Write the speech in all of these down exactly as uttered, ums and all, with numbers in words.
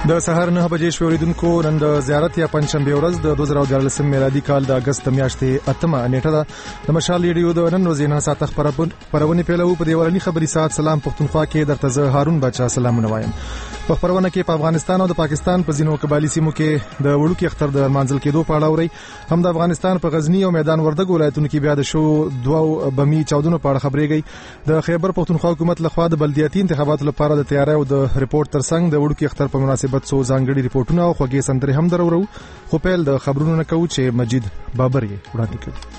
د سهار نه بجې شوې اوریدونکو نن د زیارت یا پنځشنبه ورځ د دوه زره دیارلسم میلادي کال د اگست میاشتې اتمه نیټه ده. د مشال ریډیو د نن ورځې نه ساعت خبرونه پیلو په دی ورني خبري ساعت سلام پښتونخوا کې درته زه هارون بچا سلامونه وایم. په خبرونه کې په افغانستان او د پاکستان په ځینو قبایلی سیمو کې د وړوکی اختر د منځل کېدو په اړه اوري. هم د افغانستان په غزنی او میدان وردګ ولایتونو کې بیا د شو دوه بمی چاودنو په اړه خبرېږي. د خیبر پښتونخوا حکومت لخوا د بلدیاتي انتخاباتو لپاره د تیاری او د ریپورت ترڅنګ د وړوکی اختر په مناسبت څو ځانګړي ریپورتونه او خوږې سندرې هم درورو. خو پیل د خبرونو نه کوو چې مجید بابر یې وړاندې کوي.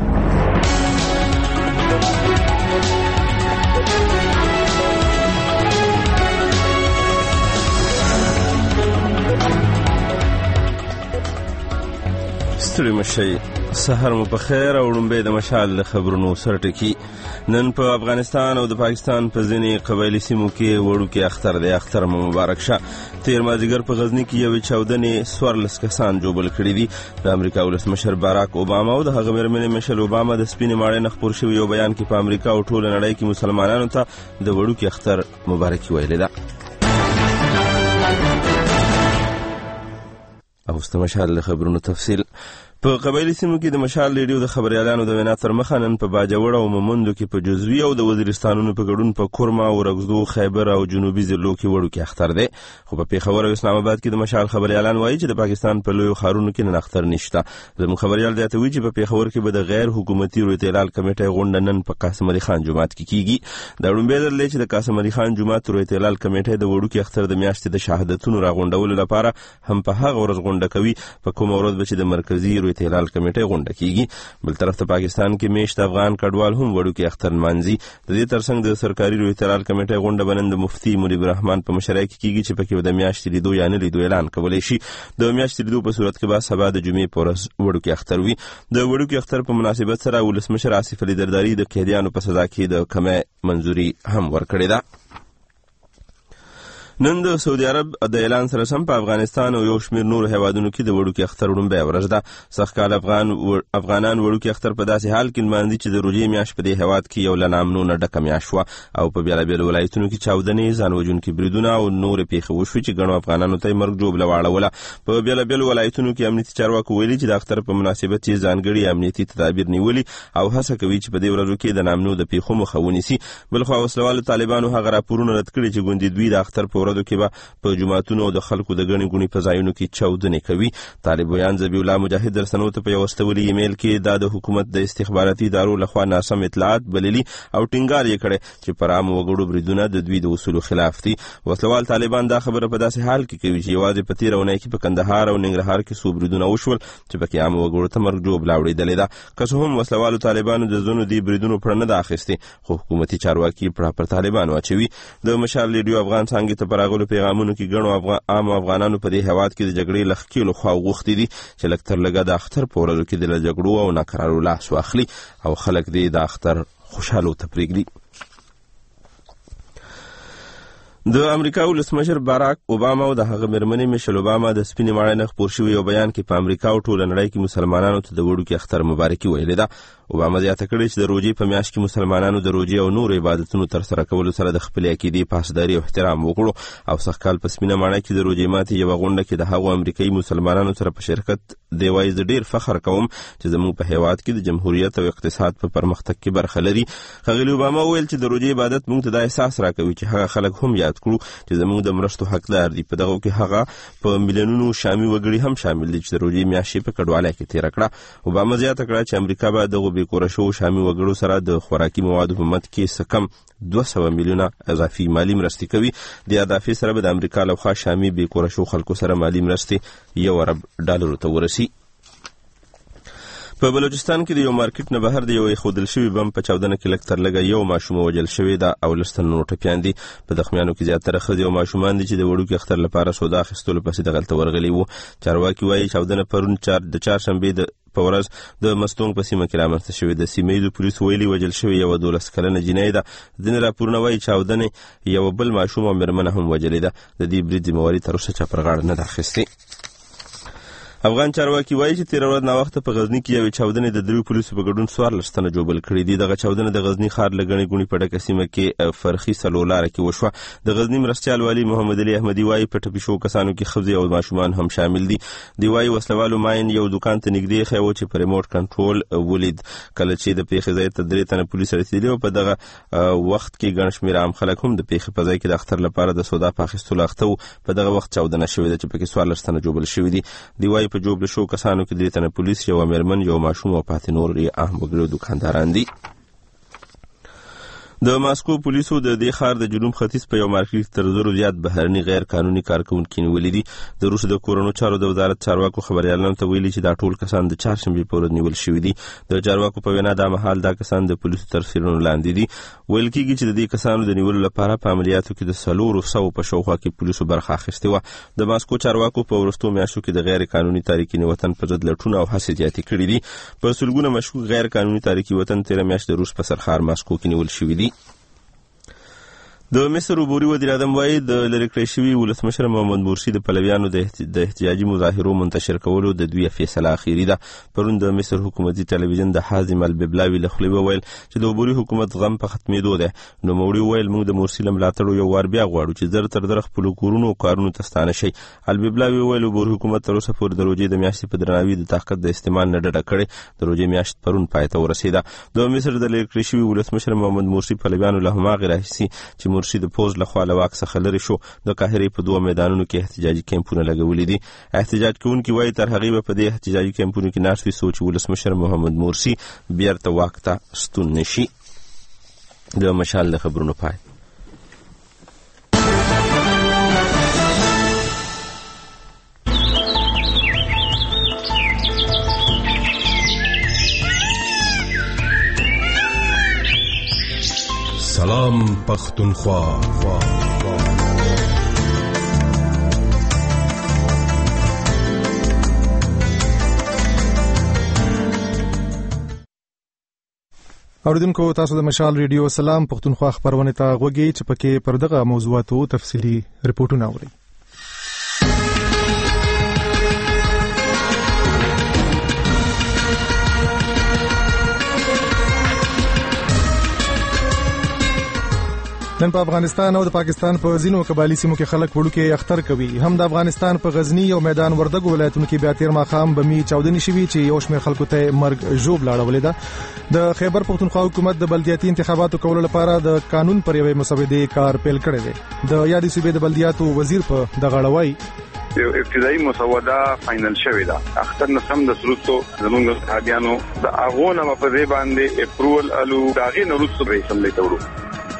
ستړي مشئ، سحر مو په خیر او لومبۍ د مشال خبرونو سره ټکی. نن په افغانستان او د پاکستان په ځینې قبایلی سیمو کې وړوکی اختر دی. اختر مو مبارک شه. تیر مازدیګر په غزنی کې یوې چاودنې څوارلس کسان جوبل کړي دي. د امریکا ولسمشر باراک اوباما او د هغه مېرمنې میشل اوباما د سپینې ماڼۍ نه خپور شوي یو بیان کې په امریکا او ټوله نړۍ کې مسلمانانو ته د وړوکی اختر مبارکي ویلې ده. اوس د مشال خبرونو تفصیل. په قبایلی سیمو کې د مشال ریډیو د خبريالانو د وینا تر مخه نن په باجوړ او مومندو کې په جزوی او د وزیرستانونو په ګډون په کورما او رغزو خیبر او جنوبي ضلعو کې وړوکی اختر دی. خو په پیښور او اسلام آباد کې د مشال خبريالان وایي چې د پاکستان په لوی خارونو کې نن اختر نشته. زموږ خبريال زیاتوي چې په پیښور کې به د غیر حکومتي رویت هلال کمیټې غونډه نن په قاسم علي خان جومات کې کیږي. دا لومبۍ ځل دی چې د قاسم علي خان جومات رویت هلال کمیټې د وړوکی اختر د میاشتې د شهادتونو راغونډولو لپاره هم په هغه ورځ غونډه کوي په کوم ورځ به چې د مرکزی رویت هلال کمیټې غونډه کیږي. بل طرف ته پاکستان کې میشت افغان کډوال هم وړوکی اختر مانځي. د دې ترڅنګ د سرکاري رویت هلال کمیټې غونډه بنن د مفتي منیب الرحمن په مشرۍ کې کیږي چې پکې د میاشتې لیدو یا نه لیدو اعلان کولی شي. د میاشتې لیدو په صورت کې به سبا د جمعې په ورځ وړوکی اختر وي. د وړوکی اختر په مناسبت سره ولسمشر آصف علي زرداري د قیدیانو په سزا کې د کمې منظوري هم ورکړې ده. نن د سعودي عرب د اعلان سره سم په افغانستان او یو شمیر نور هیوادونو کې د وړوکی اختر لومبۍ ورځ ده. سږکال افغان افغانان وړوکی اختر په داسې حال کې لمانځي چې د روژې میاشت په دې هیواد کې یو له نامنو نه ډکه میاشت وه او په بېلابېلو ولایتونو کې چاودنې، ځان وژونکي بریدونه او نورې پیښې وشوې چې ګڼو افغانانو ته یې مرګ ژوبله واړوله. په بېلابېلو ولایتونو کې امنیتي چارواکو ویلي چې د اختر په مناسبت یې ځانګړي امنیتي تدابیر نیولي او هڅه کوي چې په دې ورځو کې د نامنو د پیښو مخه ونیسي. بلخوا وسلوالو طالبانو هغه راپورونه رد کړي چې ګوندې دوی د اختر په ورځو کې به په جماعتونو او د خلکو د ګڼې ګوڼې په ځایونو کې چاودنې کوي. طالب ویان ذبیح الله مجاهد رسنیو ته په یو استولي ایمیل کې دا د حکومت د استخباراتي ادارو لخوا ناسم اطلاعات بللي او ټینګار یې کړی چې پر عامو وګړو بریدونه د دوی د اصولو خلاف دي. وسلوال طالبان دا خبره په داسې حال کې کوي چې یوازې په تېره اونۍ کې په کندهار او ننګرهار کې څو بریدونه وشول چې پکې عامو وګړو ته مرګ ژوبله اورېدلې ده. که څه هم وسلوالو طالبانو د ځینو دې بریدونو پړه نه ده اخیستې خو حکومتي چارواکي پړه پر طالبانو اچوي. د مشال ریډیو افغان څانګې ته په راغلو پیغامونو کې ګڼو افغان عام افغانانو په دې هیواد کې د جګړې له ښکېلو خوا غوښتي دي چې لږ تر لږه د اختر په ورځو کې د له جګړو او ناکرارو لاس واخلي او خلک دې د اختر خوشحالو ته پرېږدي. د امریکا ولسمشر باراک اوباما او د هغه مېرمنې میشل اوباما د سپینې ماڼۍ نه خپور شوي یو بیان کې په امریکا او ټوله نړۍ کې مسلمانانو ته د وړوکي اختر مبارکي ویلې ده. اوباما زیاته کړې چې د روژې په میاشت کې مسلمانانو د روژې او نورو عبادتونو ترسره کولو سره د خپلې عقیدې پاسداري او احترام وکړو او سږکال په سپینه ماڼۍ کې د روژې ماتې یوه غونډه کې د هغو امریکایي مسلمانانو سره په شرکت دی وایي زه ډېر فخر کوم چې زموږ په هیواد کې د جمهوریت او اقتصاد په پرمختګ کې برخه لري. ښاغلي اوباما وویل چې د روژې عبادت موږ ته دا احساس راکوي چې هغه خلک هم یاد کړو چې زموږ د مرستو حقدار دي. په دغو کې هغه په میلیونونو شامي وګړي هم شامل دي چې د روژې میاشت په کډوالۍ کې تېره کړه. اوباما زیاته کړه چې امریکا به دغو بېکوره شوو شامي وګړو سره د خوراکي موادو په مد کې څه کم دوه سوه میلیونه اضافي مالي مرستې کوي. د اضافې سره به د امریکا لخوا شامي بېکوره شوو خلکو سره مالي مرستې یو ارب ډالرو ته ورسي. په بلوچستان کې د یو مارکیټ نه بهر د یو ایښودل شوي بم په چاودنه کې لږ تر لږه یو ماشوم وژل شوې ده او لس تنه نور ټپیان دي. په زخمیانو کې زیاتره ښځې او ماشومان دي چې د وړوکي اختر لپاره سودا اخیستلو پسې دغلته ورغلي وو. چارواکي وایي چاودنه پرون چار د چهارشنبې د په ورځ د مستونګ په سیمه کې رامنځته شوې ده. سیمه ییزو پولیسو ویلي وژل شوې یوه دولس کلنه جینۍ ده. ځینې راپورونه وایي چاودنې یوه بل ماشوم او مېرمنه هم وژلې ده. د دې برید ذمهواري تر اوسه چا پر غاړه نه ده اخیستې. افغان چارواکي وایي چې تېره ورځ ناوخته په غزني کې یوې چاودنې د دریو پولیسو په ګډون څوارلس تنه ژوبل کړي دي. دغه چاودنه د غزني ښار له ګڼې ګوڼې په ډکه سیمه کې فرخي څلور لاره کې وشوه. د غزني مرستیال والي محمد علي احمدي وایي په ټپي شوو کسانو کې ښځې او ماشومان هم شامل دي. دی وایي وسلوالو ماین یو دوکان ته نږدې ایښی و چې په ریموټ کنټرول ولید. کله چې د پیښې ځای ته درې تنه پولیس رسېدلي وو په دغه وخت کې ګڼ شمېر عام خلک هم د پیښې په ځای کې د اختر لپاره د سودا په اخیستلو اخته وو. په دغه وخت چاودنه شوې ده چې پکې څوارلس تنه ژوبل شوي دي. دی وایي په ژوبل شوو کسانو کې درې تنه پولیس، یو میرمن، یو ماشوم او پاتې نور یې اهم وګړي دوکانداران دي. د ماسکو پولیسو د دې ښار د جنوب ختیځ په یو مارکیټ تر زرو زیات بهرني غیر قانوني کارکوونکي نیولي دي. د روس د کورونو چارو د وزارت چارواکو خبریالانو ته ویلي چې دا ټول کسان د چهارشنبې په ورځ نیول شوي دي. د چارواکو په وینا دا مهال دا کسان د پولیسو تر څیړنو لاندې دي. ویل کېږي چې د دې کسانو د نیولو لپاره په عملیاتو کې د څلورو سوو په شاوخوا کې پولیسو برخه اخیستې وه. د ماسکو چارواکو په وروستو میاشتو کې د غیر قانوني تاریکین وطن پر ضد لټونه او هڅې زیاتې کړي دي. په سلګونه مشکوک غیر قانوني تاریکي وطن تېره میاشت د روس په سرښار ماسکو کې نیول شوي دي. د مصر عبوري وزیر اعظم وایي د لرې کړی شوي ولسمشر محمد مرسي د پلویانو د احتجاجي مظاهرو منتشر کولو د دوی فیصله اخیري ده. پرون د مصر حکومتي ټلویزیون د حازم الببلاوي له خولې وویل چې د عبوري حکومت غم په ختمېدو دی. نوموړي وویل موږ د مرسي له ملاتړو یو وار بیا غواړو چې زر تر زره خپلو کورونو او کارونو ته ستانه شي. الببلاوي وویل عبوري حکومت تر اوسه پورې د روژې د میاشتې په درناوي د طاقت د استعمال نه ډډه کړې. د روژې میاشت پرون پای ته ورسېده. د مصر د لرې کړی شوي ولسمشر محمد مرسي پلویانو له هماغې راهیسې چې مرسي د پوځ لخوا له واک څخه لرې شو د قاهرې په دوه میدانونو کې احتجاجي کیمپونه لګولي دي. احتجاج کوونکي وایي تر هغې به په دې احتجاجي کیمپونو کې ناست وي څو چې ولسمشر محمد مرسي بیرته واک ته ستون نشي. د مشال د خبرونو پای. سلام پختونخوا. اوریدونکو تاسو د مشال ریډیو سلام پختونخوا خبرونه ته غوږی چې پکې پر دغه موضوعاتو تفصیلی رپورټونه اورئ. نن په افغانستان او د پاکستان په ځینو قبایلي سیمو کې خلک وړوکي اختر کوي. هم د افغانستان په غزنی او میدان وردګ ولایتونو کې بیا تیر ماښام بمي چاودنې شوې چې یو شمېر خلکو ته مرګ ژوب لاړولې ده. د خیبر پختونخوا حکومت د بلدیاتي انتخاباتو کولو لپاره د قانون پر یوې مسودې کار پیل کړی دی. د یادې صوبې د بلدیاتو وزیر په دغه اړه وایي یو ابتدایي مسوده فاینل شوې ده. اختر نسم د سروتو زمونږ صحابیانو د اغونه په دې باندې اپروول الو داغې نورستو به سملې تورو.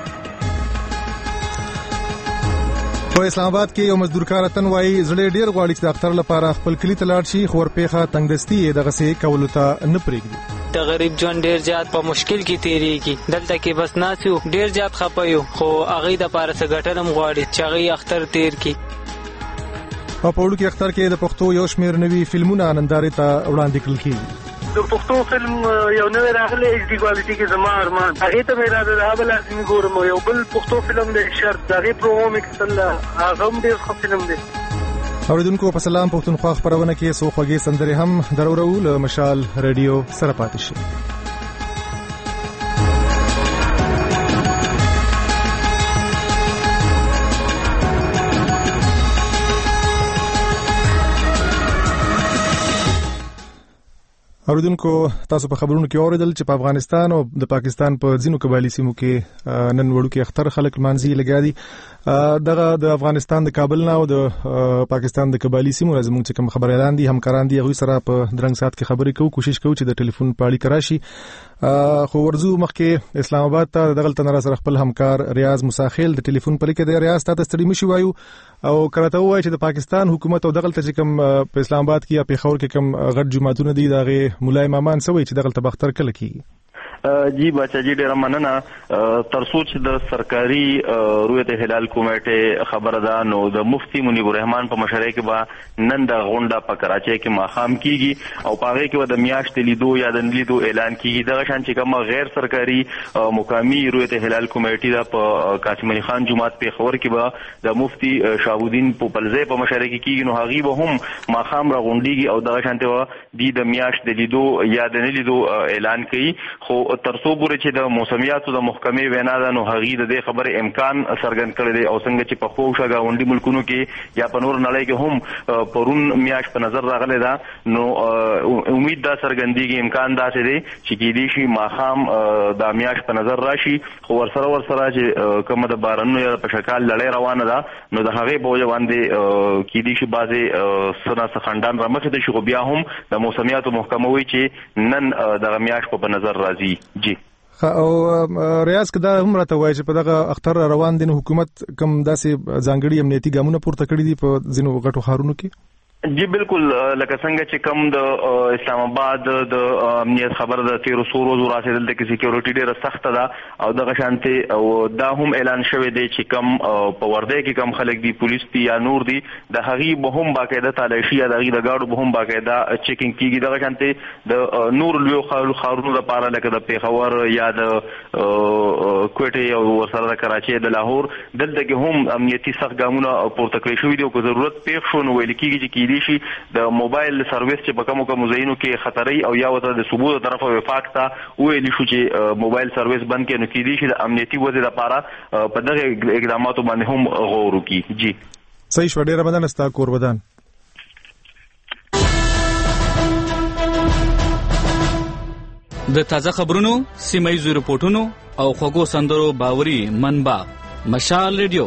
په اسلام آباد کې یو مزدور کار تن وایي زړه ډیر غواړي چې د اختر لپاره خپل کلی ته لاړ شي خو ورپېخه تنګدستي دغه څه کولو ته نه پرېږدي. د غریب ژوند ډیر زیات په مشکل کې تیریږي. دلته کې بس ناسیو ډیر زیات خپه یو خو هغه د پاره څه ګټنم غواړي چې هغه اختر تیر کی. په پوړو کې اختر کې د پښتو یو شمېر نوي فلمونه نندارې ته وړاندې کړل کېږي. د پښتو فلم یو نوې راغلی ایچ ډي کوالټي کې زما ارمان هغې ته مې اراده ده هغه لازمي ګورم. یو بل پښتو فلم دی شرط د هغې پرومو مې کتل هغه هم ډېر ښه فلم دی. اوریدونکو په سلام پښتونخوا خبرونه کې څو خوږې سندرې هم درورو له مشال ریډیو سره پاتې شي. اوریدونکو تاسو په خبرونو کې اوریدل چې په افغانستان او د پاکستان په ځینو قبایلي سیمو کې نن وړوکي اختر خلک مانځي لګیا دي. دغه د افغانستان د کابل نه او د پاکستان د قبایلي سیمو زموږ چې کوم خبريالان دي همکاران دي هغوی سره په درنګ سات کې خبرې کوو. کوشش کوو چې د ټلیفون په اړیکه راشي. خو ورزو مخکې اسلام آباد ته دغه تنره سره خپل همکار ریاض مساخیل د ټلیفون په لیکه د ریاض ته ستړي مشي وایو او کله ته وایي چې د پاکستان حکومت او دغه ته چې کوم په اسلام آباد کې یا پیښور کې کوم غټ جماعتونه دي دغه مولای مامان سوي چې دغه ته بختر کله کیږي. جی بچا جی ډیره مننه. تر څو چې د سرکاري رویت هلال کمیټې خبره ده نو د مفتي منیب الرحمن په مشرۍ کې به نن د غونډه په کراچۍ کې ماښام کیږي او په هغې کې به د میاشتې لیدو یا د لیدو اعلان کیږي. دغه شان چې کومه غیر سرکاري مقامي رویت هلال کمیټې ده په قاسم علي خان جومات پېښور کې به د مفتي شهابالدین پوپلزی په مشرۍ کې کیږي. نو هغې به هم ماښام راغونډېږي او دغه شانتې به دوی د میاشت د لیدو یا د نه لیدو اعلان کوي. خو تر څو پورې چې د موسمیاتو د محکمې وینا ده نو هغې د دې خبرې امکان څرګند کړی دی او څنګه چې په خوږ ګاونډي ملکونو کې یا په نور نړۍ کې هم پرون میاشت په نظر راغلی ده نو امید دا څرګندېږي امکان داسې دی چې کیدای شي ماښام دا میاشت په نظر راشي. خو ورسره ورسره چې کومه د بارانونو یا په شکال لړۍ روانه ده نو د هغې په وجه باندې کیدای شي بعضې څه ناڅه خنډان رامخې ته شي. خو بیا هم د موسمیاتو محکمه وایي چې نن دغه میاشت په نظر راځي. جی او ریاض که دا هم راته وایي چې په دغه اختر روان دي نو حکومت کوم داسې ځانګړي امنیتي ګامونه پورته کړي دي په ځینو غټو ښارونو کې؟ جی بالکل لکه څنګه چې کوم د اسلام آباد د امنیت خبر د تیرو څو ورځو راځي دلته کې سکیورټي ډیره سخته ده او دغه شانتې او دا هم اعلان شوی دی چې کم په ورده کې کم خلک دي پولیس دي یا نور دي د هغې به هم باقاعده تالاشي یا د هغې د ګاډو به هم باقاعده چیکینګ کیږي. دغه شانتې د نور لویو ښارونو لپاره لکه د پېښور یا د کوټې او ورسره د کراچۍ د لاهور دلته کې هم امنیتي سخت ګامونه پورته کړی شوي دي او که ضرورت پېښ شو نو ویل کېږي چې شي د موبایل سرویس چې په کومو کومو ځایونو کې خطري او یا ورته د صوبو د طرفه وفاق ته وویلي شو چې موبایل سرویس بند کړي نو کېدای شي د امنیتي وضع لپاره په دغه اقداماتو باندې هم غور وکړي. جی صحیح شو. ډېره مننه ستا کور ودان. د تازه خبرونو سیمه ییزو رپورټونو او خوږو سندرو باوري منبع مشال ریډیو.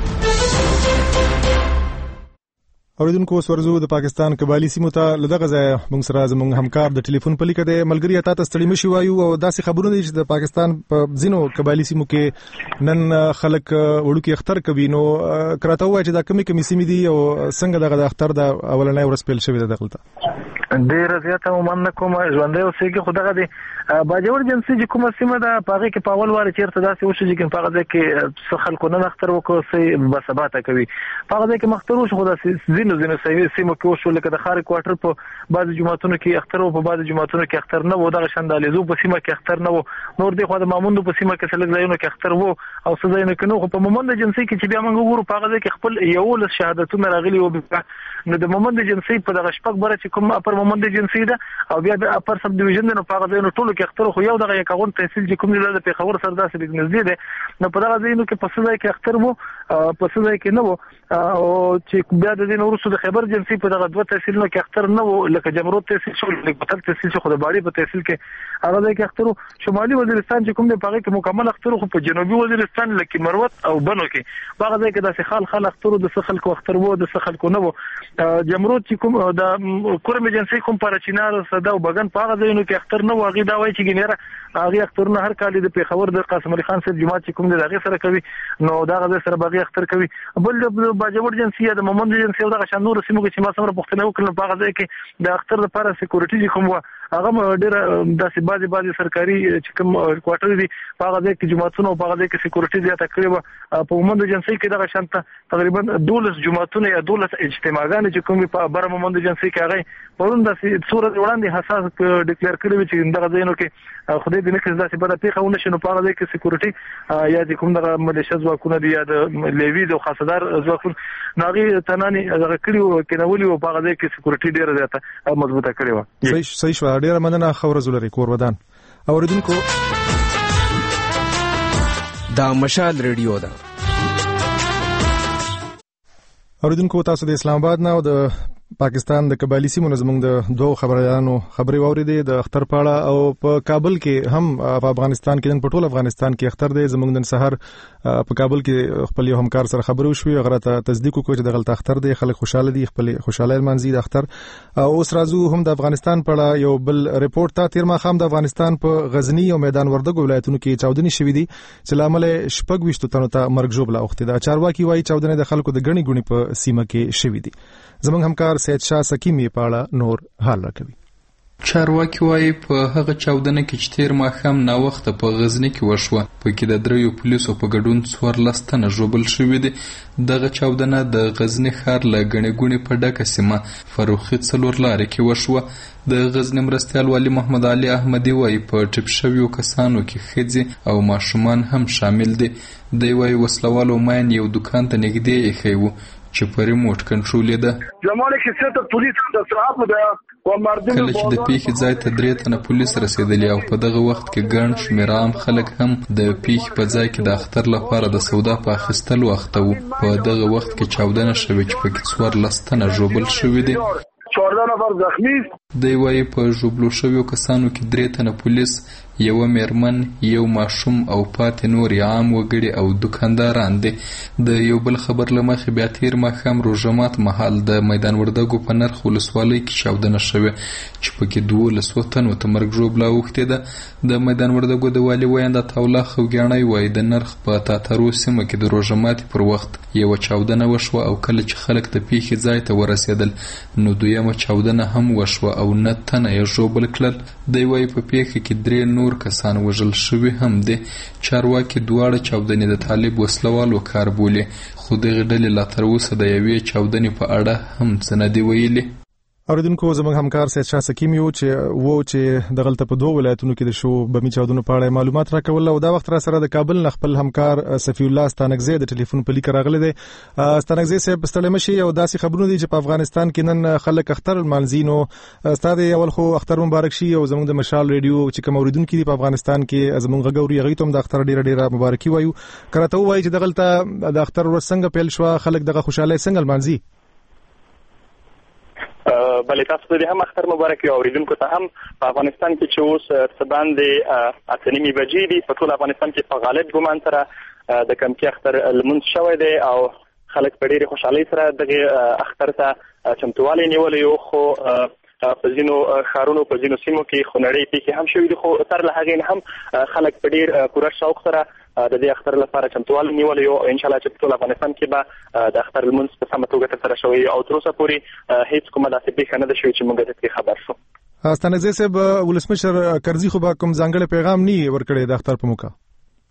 اوریدونکو سورزو د پاکستان قبایلی سیمو ته لدغه ځای موږ سره زموږ همکار د ټلیفون په لیکه دی ملګری اتا ته ستړي مشي وایو او داسې خبرونه دي چې د پاکستان په ځینو قبایلی سیمو کې نن خلک وړوکی اختر کوي. نو کراته وایي چې دا کمی کمی سیمې دي او څنګه دغه د اختر د اولنۍ ورځ پیل شوې ده دغلته؟ ډېره زیاته ومننه کوم ژوندی اوسېږي خو دغه دی باجوړ جنسي چې کومه سیمه ده په هغې کې په اول وارې چېرته داسې وشو چې په هغه ځای کې څه خلکو نن اختر وکړو څه بسباته کوي په هغه ځای کې مختر وشو خو داسې ځینو ځینو سیمو کې وشو لکه د ښار کوارټر په بعضې جوماتونو کې اختر و په بعضې جوماتونو کې اختر نه و. دغه شان د الیزو په سیمه کې اختر نه و. نور دې خوا د ماموندو په سیمه کې څه لږ ځایونو کې اختر و او څه ځایونو کې نه. خو په مومند جنسي کې چې بیا موږ وګورو په هغه ځای کې خپل یولس شهادتونه راغلي وو. نو د مومند جنسي په دغه شپږ بره چې کوم اپر مومند جنسي ده او بیا د اپر سب ډیویژن ده نو په هغه ځایونو ټولو کې اختر خو یو دغه یکاون تحصیل چې کوم دی د پېښور سره داسې لږ نږدې دی نو په دغه ځایونو کې په څه ځای کې اختر و په څه ځای کې نه و او چې بیا د دې نه وروسته د خیبر جنسي په دغه دوه تحصیلونو کې اختر نه و لکه جمرود تحصیل شو لکه بتل تحصیل شو خو د باړې په تحصیل کې هغه ځای کې اختر و. شمالي وزیرستان چې کوم دی په هغې کې مکمل اختر خو په جنوبي وزیرستان لکه مروت او بنو کې په هغه ځای کې داسې خال خال اختر و د څه خلکو اختر و د څه خلکو نه و. جمرود چې کوم د کورم جنسي کوم پارچینار صدا او بغن په هغه ځایونو کې اختر نه و. هغې دا وایي چې ګینیره هغې اخترونه هر کال د پېښور د قاسم علي خان صاحب جومات چې کوم دی د هغې سره کوي نو دغه ځای سره به هغې اختر کوي. بل د باجوړ جنسي یا د مومند جنسي او دغه شان نورو سیمو کې چې ما څومره پوښتنه وکړل نو په هغه ځای کې د اختر لپاره سکیورټي چې کوم وه هغه ډېره داسې بعضې بعضې سرکاري چې کوم کوارټر دي په هغه ځای کې جوماتونه او په هغه ځای کې سکیورټي زیاته کړې وه. په مومند جنسي کې دغه شان ته تقریبا دولس جوماتونه یا دولس اجتماعګانې چې کوم په بره مومند جنسي کې هغې پرون داسې څو ورځې وړاندې حساس ډکلیر کړی وي چې دغه ځایونو کې خدای دې نه کړي داسې بده پېښه ونه شي نو په هغه ځای کې سکیورټي یا چې کوم دغه ملیشه ځواکونه دي یا د لیوید او خاصدار ځواکونه نو هغې تنانې دغه کړي وو کېنولي وو په هغه ځای کې سکیورټي ډېره زیاته مضبوطه کړې وه. صحیح شوه. ډېره مننه. ښه ورځ ولرئ کور ودان. اورېدونکو دا مشال ریډیو ده. اوریدونکو تاسو د اسلام آباد نه او د پاکستان د قبایلی سیمو زموږ د دوه خبريالانو خبري واوریدې د اختر پاړه او په کابل کې هم په افغانستان کې نن په ټول افغانستان کې اختر دی. زموږ نن سحر په کابل کې خپل یو همکار سره خبرو شوې هغه ته تصدیق وکړ چې د غلط اختر دی خلک خوشاله دي خپل خوشاله منځي د اختر. اوس راځو هم د افغانستان پاړه یو بل ریپورت ته. تیر ماښام د افغانستان په غزنی او میدان وردګ ولایتونو کې چاودنې شوې دي چې لامل شپږ ویشت تنو ته مرګ ژوبله اوخته ده. چارواکي وایي چاودنې د خلکو د غني غوني په سیمه کې شوې دي. زموږ همکار سید شاه سکیمی پاړه نور حال راکوي. چارواکي وایي په هغه چاودنه کې چې تیر ماښام ناوخته په غزني کې وشوه، پکې د دریو پولیسو په ګډون څوارلس تنه ژوبل شوي دي. دغه چاودنه د غزني ښار له ګڼې ګوڼې په ډکه سیمه فروخي څلور لارې کې وشوه. د غزني مرستیال والي محمد علي احمدي وایي په ټیپ شویو کسانو کې ښځې او ماشومان هم شامل دي. دی وایي وسلوالو ماین یو دوکان ته نږدې ایښی و چې په ریموټ کنټرولېده. کله چې د پیښې ځای ته درې تنه پولیس رسېدلي او په دغه وخت کې ګڼ شمېر عام خلک هم د پیښې په ځای کې د اختر لپاره د سودا په اخیستلو اخته وو. په دغه وخت کې چاودنه شوې چې پکې څوارلس تنه ژوبل شوي دي. دی وایي په ژوبلو شویو کسانو کې درې تنه پولیس، یوه میرمن، یو ماشوم او پاتې نور عام وګړي او دکانداران دي. د یو بل خبر له مخې بیا تیر ماښام روژه مات مهال د میدان وردګو په نرخ ولسوالۍ کې چاودنه شوې چې پکې دولسو تنو ته مرګ ژوبله اوښتې ده. د میدان وردګو د والي ویاند عطاالله خوږیاڼی وایي د نرخ په تاترو سیمه کې د روژه ماتې پر وخت یوه چاودنه وشوه او کله چې خلک د پیښې ځای ته ورسېدل نو دویمه چاودنه هم وشوه او نه تنه یې ژوبل کړل. دی وایي په پیښه کې درې نور کسان وژل شوي هم دي. چارواکي دواړه چاودنې د طالب وسلوالو کار بولي، خو دغې ډلې لا تر اوسه د یوې چاودنې په اړه هم څه نه دي ویلي. اوریدونکو زموږ همکار سید شاه سکیم یو چې وو چې دغلته په دوه ولایتونو کې د شو بمی چاودنو په اړه معلومات راکول او دا وخت را سره د کابل نه خپل همکار صفی الله ستانکزی د ټلیفون په لیک راغلی دی. ستانکزی صاحب ستړی مشي او داسې خبرونه دي چې په افغانستان کې نن خلک اختر مالزینو ستاره اول خو اختر مبارک شي او زموږ د مشال ریډیو چې کوم اوریدونکو دي په افغانستان کې زموږ غږوري غي ته د اختر ډیره ډیره مبارکي وایو. کراته وایي چې دغلته د اختر ور څنګه پیل شو، خلک دغه خوشاله څنګه مالزي. بلې تاسو ته هم اختر مبارک او اوریدونکو ته هم. په افغانستان کې چې اوس څه باندې اته نیمې بجې دي په ټول افغانستان کې په غالب ګمان سره د کمکی اختر لمونځ شوی دی او خلک په ډېرې خوشحالۍ سره دغه اختر ته چمتووالی نیولی و. خو په ځینو ښارونو په ځینو سیمو کې خونړۍ پیښې هم شوي دي، خو سر له هغې نه هم خلک په ډېر پوره شوق سره د دې اختر لپاره چمتووالی نیولی و. انشاءالله چې په ټول افغانستان کې به د اختر لمونځ په سمه توګه ترسره شوی او تر اوسه پورې هیڅ کومه داسې پیښه نه ده شوې چې موږ ترې خبر شو. ستانکزی صاحب ولسمشر کرزي خو به کوم ځانګړی پیغام نه ورکړی د اختر په موقع؟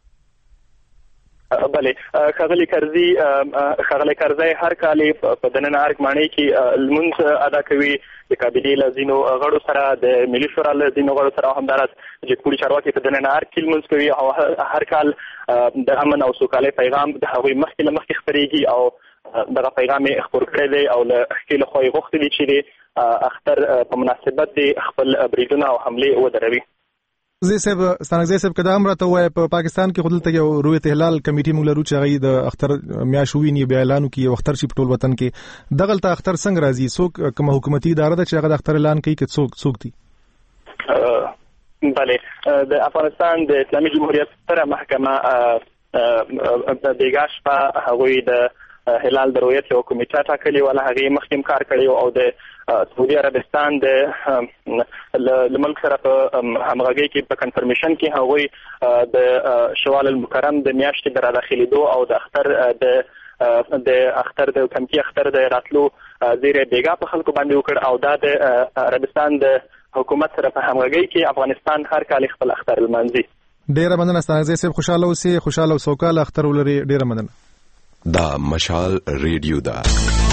بلې ښاغلی کرزي ښاغلی کرزی هر کال په دننه ارګ ماڼۍ کې لمونځ ادا کوي د کابینې له ځینو غړو سره، د ملي شورا له ځینو غړو سره، او همداراز جګپوړي چارواکي په دننه ارګ کې لمونځ کوي او هر کال د امن او سوکالۍ پیغام د هغوی مخکې له مخکې خپرېږي او دغه پیغام یې خپور کړی دی او له ښکې له خوا یې غوښتي دي چې د اختر په مناسبت د خپل بریدونه او حملې ودروي. زه صاحب ستانکزی صاحب کدا هم راته وای په پاکستان کې خودلته یو رویت هلال کمیټي موږ لرو چې هغه د اختر میاشوي نه بیا اعلان کوي او اختر شي په ټول وطن کې دغلته اختر څنګه راځي؟ څوک کوم حکومتي اداره ده چې هغه د اختر اعلان کوي کې څوک څوک دي؟ بله د افغانستان د اسلامي جمهوریت ستره محکمه د بیګا شپه هغوی د هلال د رویت یو کمیټه ټاکلې وه، له هغې مخکې کار کړی او د سعودي عربستان د ملک سره په همغږۍ کې په کنفرمیشن کې هغوی د شوال المکرم د میاشتې د راداخلېدو او د اختر د د اختر د کمکی اختر د راتلو زیری بیګا په خلکو باندې وکړ او دا د عربستان د حکومت سره په همغږۍ کې افغانستان هر کال خپل اختر لمانځي. ډیره مننه ستانکزی صاحب، خوشاله اوسئ، خوشاله او سوکاله اختر ولرئ. ډیره مننه. دا مشال ریډیو ده.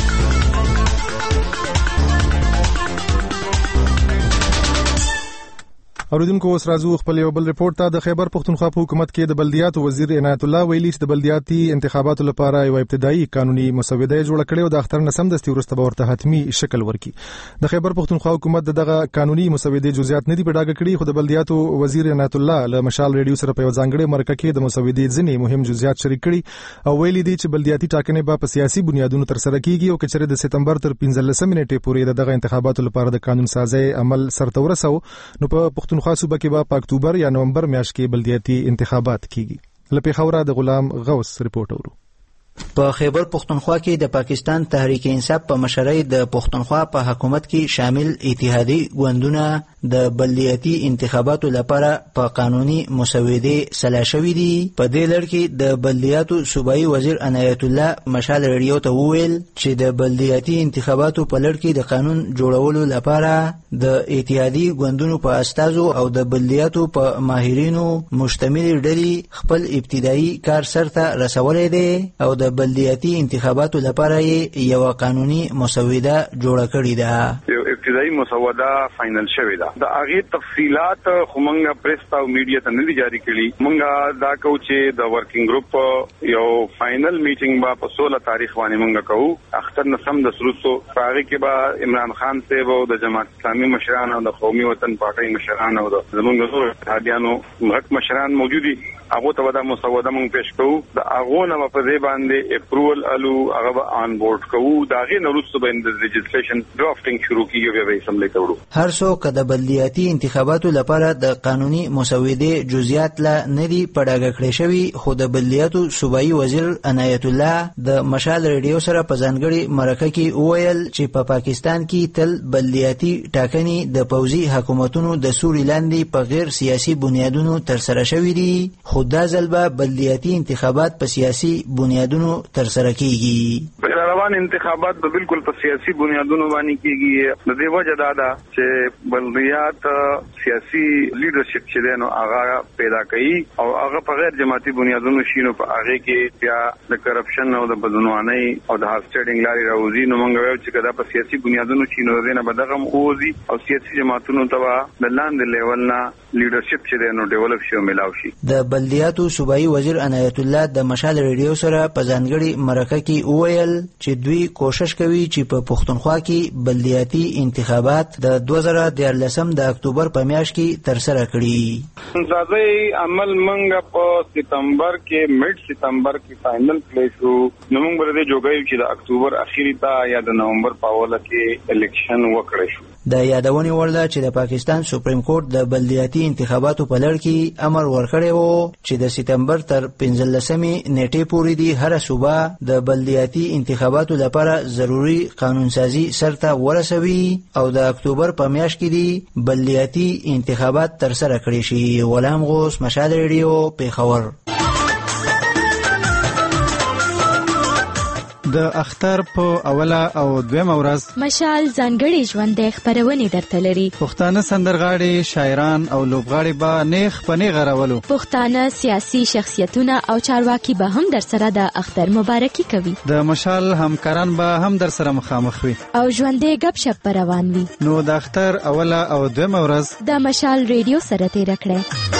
اوریدونکو اوس راځو خپل یو بل ریپورت ته. د خیبر پختونخوا په حکومت کې د بلدیاتو وزیر عنایت الله ویلي چې د بلدیاتي انتخاباتو لپاره یو ابتدایي قانوني مسوده جوړه کړې او د اختر نه سمدستي وروسته به ورته حتمي شکل ورکړي. د خیبر پختونخوا حکومت دغه قانوني مسوده جزئیات نه دي په ډاګه کړي، خو د بلدیاتو وزیر عنایت الله له مشال ریډیو سره په یو ځانګړي مرکه کې د مسودې ځینې مهم جزئیات شریک کړي او ویلي دي چې بلدیاتي ټاکنې به په سیاسي بنیادونو تر سره کیږي او کچره د سپتمبر تر پنځلسمې نیټې پورې دغه انتخاباتو لپاره د قانون سازي عمل سرته ورسو نو په پختونخوا صوبه کې به اکتوبر یا نومبر میاشت کې بلدیاتي انتخابات کیږي. لپاره خورا د غلام غوث ریپورت اورو. په خیبر پختونخوا کې د پاکستان تحریک انصاف په مشرۍ د پختونخوا په حکومت کې شامل اتحادی ګوندونه د بلدیاتي انتخاباتو لپاره په قانوني مسودې سلا شوې دي. په دې لړ کې د بلدیاتو صوبایي وزیر عنایت الله مشال ریډیو ته وویل چې د بلدیاتي انتخاباتو په لړ کې د قانون جوړولو لپاره د اتحادي ګوندونو په استازو او د بلدیاتو په ماهرینو مشتمل ډلې خپل ابتدایي کار سرته رسولی دی او د بلدیاتي انتخاباتو لپاره یې یو قانوني مسوده جوړه کړې ده. یو ابتدایي مسوده فائنل شوې ده. د هغه تفصيلات خو موږ پریس او میډیا ته نه جاری کړي. موږ دا کوو چې د ورکینګ ګروپ یو فائنل میټینګ با په سولہ تاریخ باندې موږ کوو. اختر نسم د سروسو هغه کې به عمران خان صاحب او د جماعت اسلامي مشران او د قومي وطن پارټي مشران او د زمونږ ټول اتحادیانو مغک مشران موجودي. هغه ته دا مسوده موږ پیش کوو. د هغه نه په دې باندې اپروول الو هغه آن بورډ کوو. دا غي نه وروسته به د لیجسلیشن ډرافټینګ شروع کیږي بیا به اسمبلی ته وړو. هر څوک د بلدیاتي انتخاباتو لپاره د قانوني مسودې جزئیات لا نه دي پړاګه کړې شوی، خو د بلدیاتو صوبایي وزیر عنایت الله د مشال ریډیو سره په ځانګړي مرکه کې وویل چې په پا پاکستان کې تل بلدیاتي ټاکنې د پوځي حکومتونو د سوري لاندې په غیر سیاسي بنیادونو ترسره شوي دي، خو دا ځل به بلدیاتي انتخابات په سیاسي بنیادونو ترسره کیږي. روان انتخابات به بالکل په سیاسي بنیادونو باندې کیږي. د دې وجه دا ده چې بلدیات سیاسي لیډرشپ چې دی نو هغه پیدا کوي او هغه په غیر جماعتي بنیادونو شینو په هغه کې بیا د کرپشن او د بدعنوانۍ او د هاسټینګ لاري راوځي. نو موږ وایو چې کدا په سیاسي بنیادونو شینو نه بدغه موزي او سیاسي جماعتونو ته د لاندې لیول نه لیډرشپ چې دی نو ډیولپ شي او ملاو شي. د بلدیاتو صوبایي وزیر عنایت الله د مشال ریډیو سره په ځانګړي مرکه کې وویل چې دوی کوشش کوي چې په پښتونخوا کې بلدیاتي انتخابات د دوه زره دیارلسم د اکتوبر په میاشت کې ترسره کړي. ځای عمل منګه په سپتمبر کې میډ سپتمبر کې فائنل پلی شو. نو موږ ورته جوړایو چې د اکتوبر اخیری ته یا د نومبر په اوله کې الیکشن وکړي شو. د یادونې وړ ده چې د پاکستان سپریم کورټ د بلدیاتي انتخاباتو په لړ کې امر ورکړی و چې د سپتمبر تر پنځلسمې نیټې پورې دی هر صوبه د بلدیاتي انتخاباتو لپاره ضروری قانونسازي سرته ورسوي او د اکتوبر په میاشت کې دی بلدیاتي انتخابات ترسره کړي شي. غلام غوث، مشال ریډیو، پیښور. د اختر په اوله او دویمه ورځ مشال ځانګړي ژوندۍ خپرونې درته لري. پښتانه سندرغاړي، شاعران او لوبغاړي به نیغ په نیغه راولو. پښتانه سیاسي شخصیتونه او چارواکي به هم در سره د اختر مبارکي کوي. د مشال همکاران به هم در سره مخامخ وي او ژوندۍ ګپ شپ به روان وي. نو د اختر اوله او دویمه ورځ د مشال ریډیو سره تیر کړئ.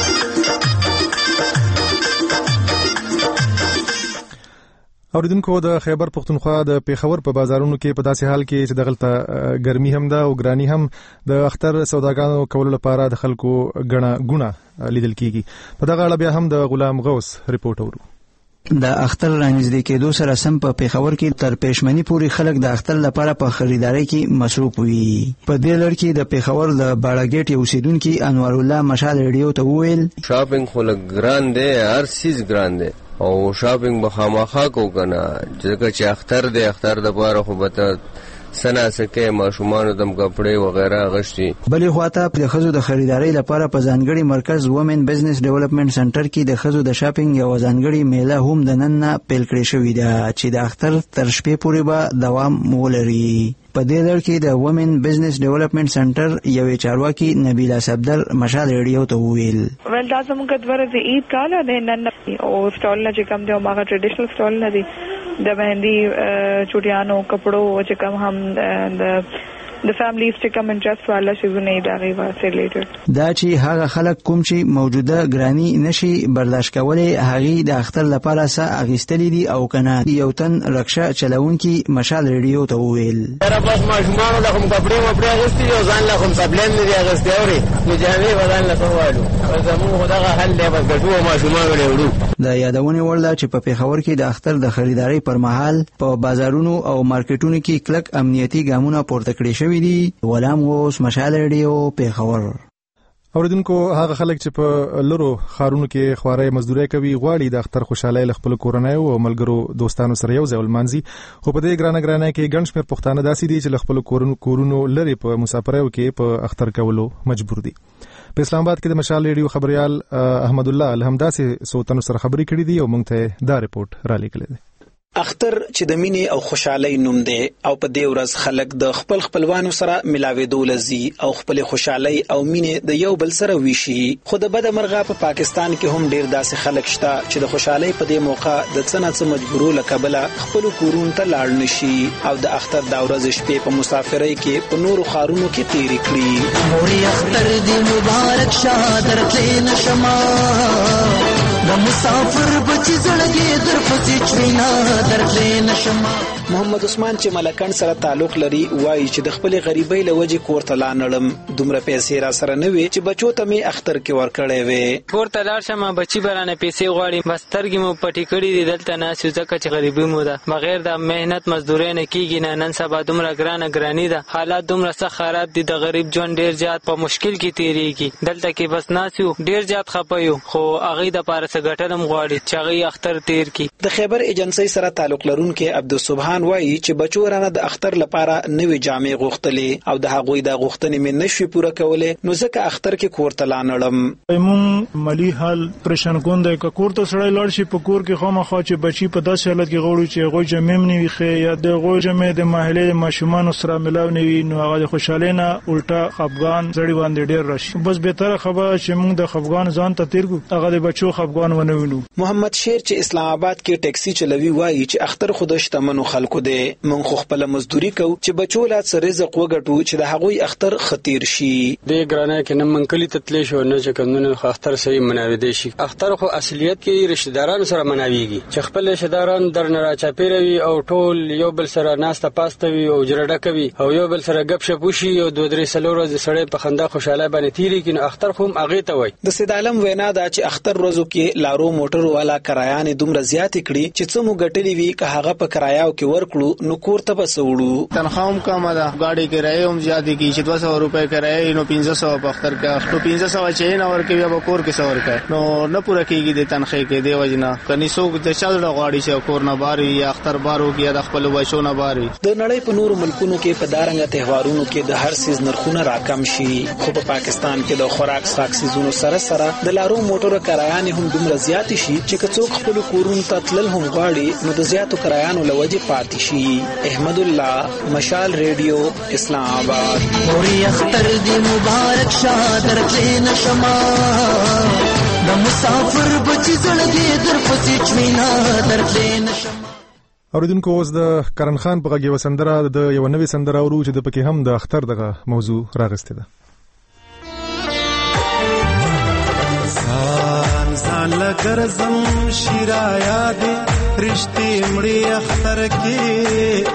اوریدونکو، د خیبر پښتونخوا د پیښور په بازارونو کې په داسې حال کې چې دغلته ګرمي هم ده او ګرانی هم د اختر سوداګانو کولو لپاره د خلکو غنا غونه لیدل کیږي. په دغه اړه بیا هم د غلام غوث ریپورت اورو. د اختر رانږدې کېدو سره سم په پیښور کې تر پېشمنی پورې خلک د اختر لپاره په خریدارۍ کې مصروف وي. په دې لړ کې د پیښور د باړه ګیټ اوسیدونکي انوار الله مشال ریډیو ته وویل شاپینګ خو لږ ګران دی، هر سیز ګران دی او شاپینګ به خامخا کو کنه ځکه چې اختر دی. اختر د پاره خو به ته سنا سکه ماشومان دم کپڑے وغیرہ غشتي. بلې خواته د خزو د خریدارۍ لپاره په ځانګړي مرکز وومن بزنس ډیولپمنٹ سنټر کې د خزو د شاپینګ یو ځانګړي میله هم د نن نه پیل کړې شوې ده چې د اختر تر شپې پورې به دوام ولري. په دې لړ کې د وومن بزنس ډیولپمنٹ سنټر یوې چارواکي نبیله صفدر مشال ریډیو ته وویل ول دا زموږ د ورځې عید کاله د نن او سټال نه چې کوم دی هغه ټریډیشنل سټال نه دی د مهندي چوټیانو کپړو چې کوم هم د د فیملیز چې کوم انټرست والا شیزونه دا غي واسه لیټر دا چې هغه خلک کوم چې موجوده ګرانی نشي برداشت کولای هغه د اختر لپاره سا اغستلی دي او کنه یو تن رکشا چلاونکي مشال ریډیو ته وویل تر پس ماشومان له کوم کپڑے و پرې اغستی او ځان له کوم سبلین دی اغستی اوري مجامي بدن له کوالو زموږ خدای حل دی بس ګټو ماشومان وړو. د یادونې وړ ده چې په پیښور کې د اختر د خریدارۍ پر مهال په بازارونو او مارکیټونو کې کلک امنیتي ګامونه پورته کړي شوي دي. غلام غوث، مشال ریډیو، پیښور. اوریدونکو هغه خلک چې په لرو خارونو کې خواري مزدوري کوي غواړي د اختر خوشاله ل خپل کورنۍ او ملګرو دوستانو سره یو ځای ولمانځي خو په دې ګرانه ګرانه کې ګڼ شمېر پښتانه داسې دي چې ل خپل کورونو کورونو لري په مسافرۍ کې په اختر کولو مجبور دي. په اسلام آباد کې د مشال ریډیو خبريال احمد الله الحمداسي سوتنو سره خبري کړې دي او موږ ته دا ریپورت را لیکلی دی. اختر چې د مینې او خوشحالۍ نوم دی او په دې ورځ خلک د خپل خپلوانو سره ملاوېدو لذي او خپل خوشحالۍ او مینې د یو بل سره ویشي. خو د بده مرغه په پا پاکستان کې هم ډیر داسې خلک شته چې د خوشحالۍ په دې موقع د څه نه څه مجبورو لکبله خپل کورونو ته لاړ نشي او د اختر د ورځې شپې په مسافرۍ کې په نورو خارونو کې تیرې کړي. موري اختر دی مبارک شادر تلین شما د مسافر بچی زړګي در پسې چوینا درځې نشما. محمد عثمان چې ملکان سره تعلق لري وایي چې د خپل غریبۍ لوجې کور ته لانړم دومره پیسې را سره نه وي چې بچو ته می اختر کې ورکړې وي. کور ته لاړ شم بچی برانه پیسې غواړي مسترګي مو پټی کړي دي دلته نه ځکه چې غریبي مو ده بغیر د مهنت مزدوري نه کیږي نه. نن سبا دومره ګرانه ګرانی ده حالات دومره سخت خراب دي د غریب ژوند ډیر زیات په مشکل کې تیریږي. دلته کې بس ناسیو ډیر زیات خپایو خو هغه د پاره څه ګټلم غواړي چې هغه اختر تیر کی. د خیبر ایجنسی سره تعلق لرونکي عبدالسبحان وایي چې بچو رانه د اختر لپاره نوې جامې غوښتلې او د هغوی د غوښتنې مې نشوي پوره کولې نو ځکه اختر کې کور ته لانړم. مونږ مالی حال پریشان کوند که کور ته سړی لاړ شي په کور کې خامخا چې بچي په داسې حالت کې غوړي چې هغوی جامې نه وي ښې یا د هغوی جامې د محلې د ماشومانو سره ملاو نه وي نو هغه د خوشحالۍ نه الټا خفګان زړی باندې ډېر راشي. بس بهتره خبره چې مونږ د خفګان ځان ته تیر کړو هغه د بچو خفګان ونه وینو. محمد شیر چې اسلام آباد کې ټیکسي چلوي وایي چې اختر خود شتمنو خلکو دی مونږ خو خپل مزدوري کو چې بچو لا څه رزق وګټو چې د هغوی اختر خطیر شي. د ګرانه کې نن منکلی تتلی شو نه چې کمنو اختر صحیح مناوي دي شي. اختر خو اصلیت کې رشتہ دارانو سره مناويږي چې خپل رشتہ داران درنه را چاپیروي او ټول یو بل سره ناسته پاستوي او جرړه کوي او یو بل سره غب شپ وشي او دوه درې سلور ورځې سړی په خندا خوشاله باندې تیری کینو اختر خو هغه ته وای. د سید عالم وینا دا چې اختر ورځو کې لارو موټر والا کرایان دومره زیات کړي چې څو مو ګټلې وي که هغه په کرایاو کې ورکړو نو کور ته بسوړو. تنخواهم کم ده گاڑی کرایه هم زیات کی چې دوه سوه روپے کرایه نو پنځه سوه په اختر کې نو پنځه سوه چې نه ورکوي به کور کې څه ورکوي نو نه پوره کېږي د تنخواه کې دی وجنه کني څوک د چا زړه غواړي چې کور نه بار وي یا اختر بار وي یا د خپلو بچو نه بار وي. د نړۍ په نورو ملکونو کې په دارنګه تهوارونو کې د هر سیز نرخونه راکم شي خو په پاکستان کې د خوراک څښاک سیزونو سره سره د لارو موټرو کرایانې هم دومره زیات شي چې څوک خپل کورونو ته تلل هم غواړي نو د زیاتو کرایانو لوجه پاتې شي. احمد الله مشال ریڈیو اسلام آباد. موري اختر دی مبارک شادر تلین شما د مسافر بچی زړګي در پسې چوینا در تلین شما. اوریدونکو اوس د کرن خان په غږی وسندره د یو نوې سندره ورو چې د پکې هم د اختر دغه موضوع راغسته ده. ځان ځان لګرزم شیرا یاد رښتې مړی اختر کې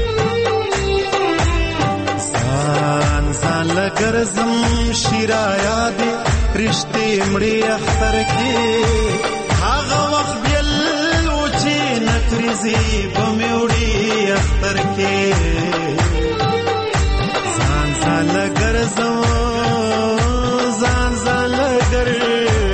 ځان ځان لګرزم شیرا یاد رښتې مړی اختر کې هغه وخت بیل و چې نکریزي بموړي اختر کې ځان ځان لګرزم ځان ځان لګرزم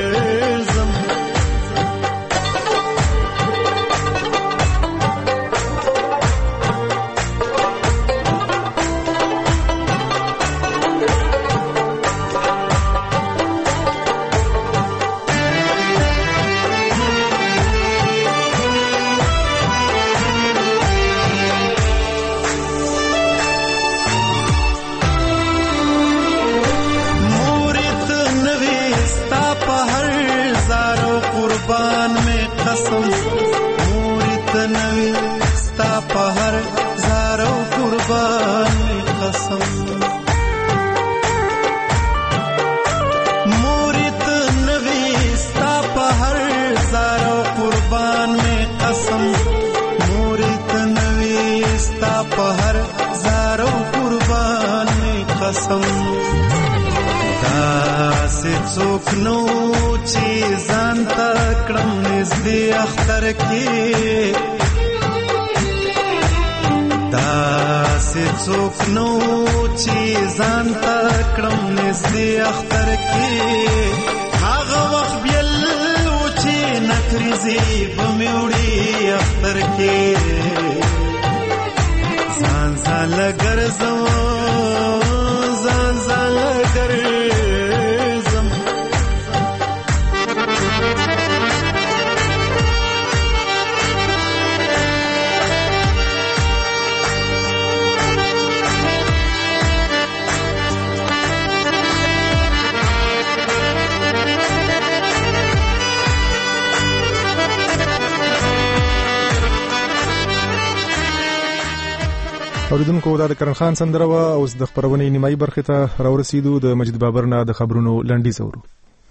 څوک نو چې ځان ته کړم نږدې اختر کې داسې څوک نو چې ځان ته کړم نږدې اختر کې هغه وخت بیل و چې نکریزې به مې وړي اختر کې ځان ځاله ګرځم ځان ځاله ګرځم اوریدونکو دا د کرن خان سندره وه. اوس د خپرونې نیمایي برخې ته راورسېدو. د مجید بابر نه د خبرونو لنډیز اورو.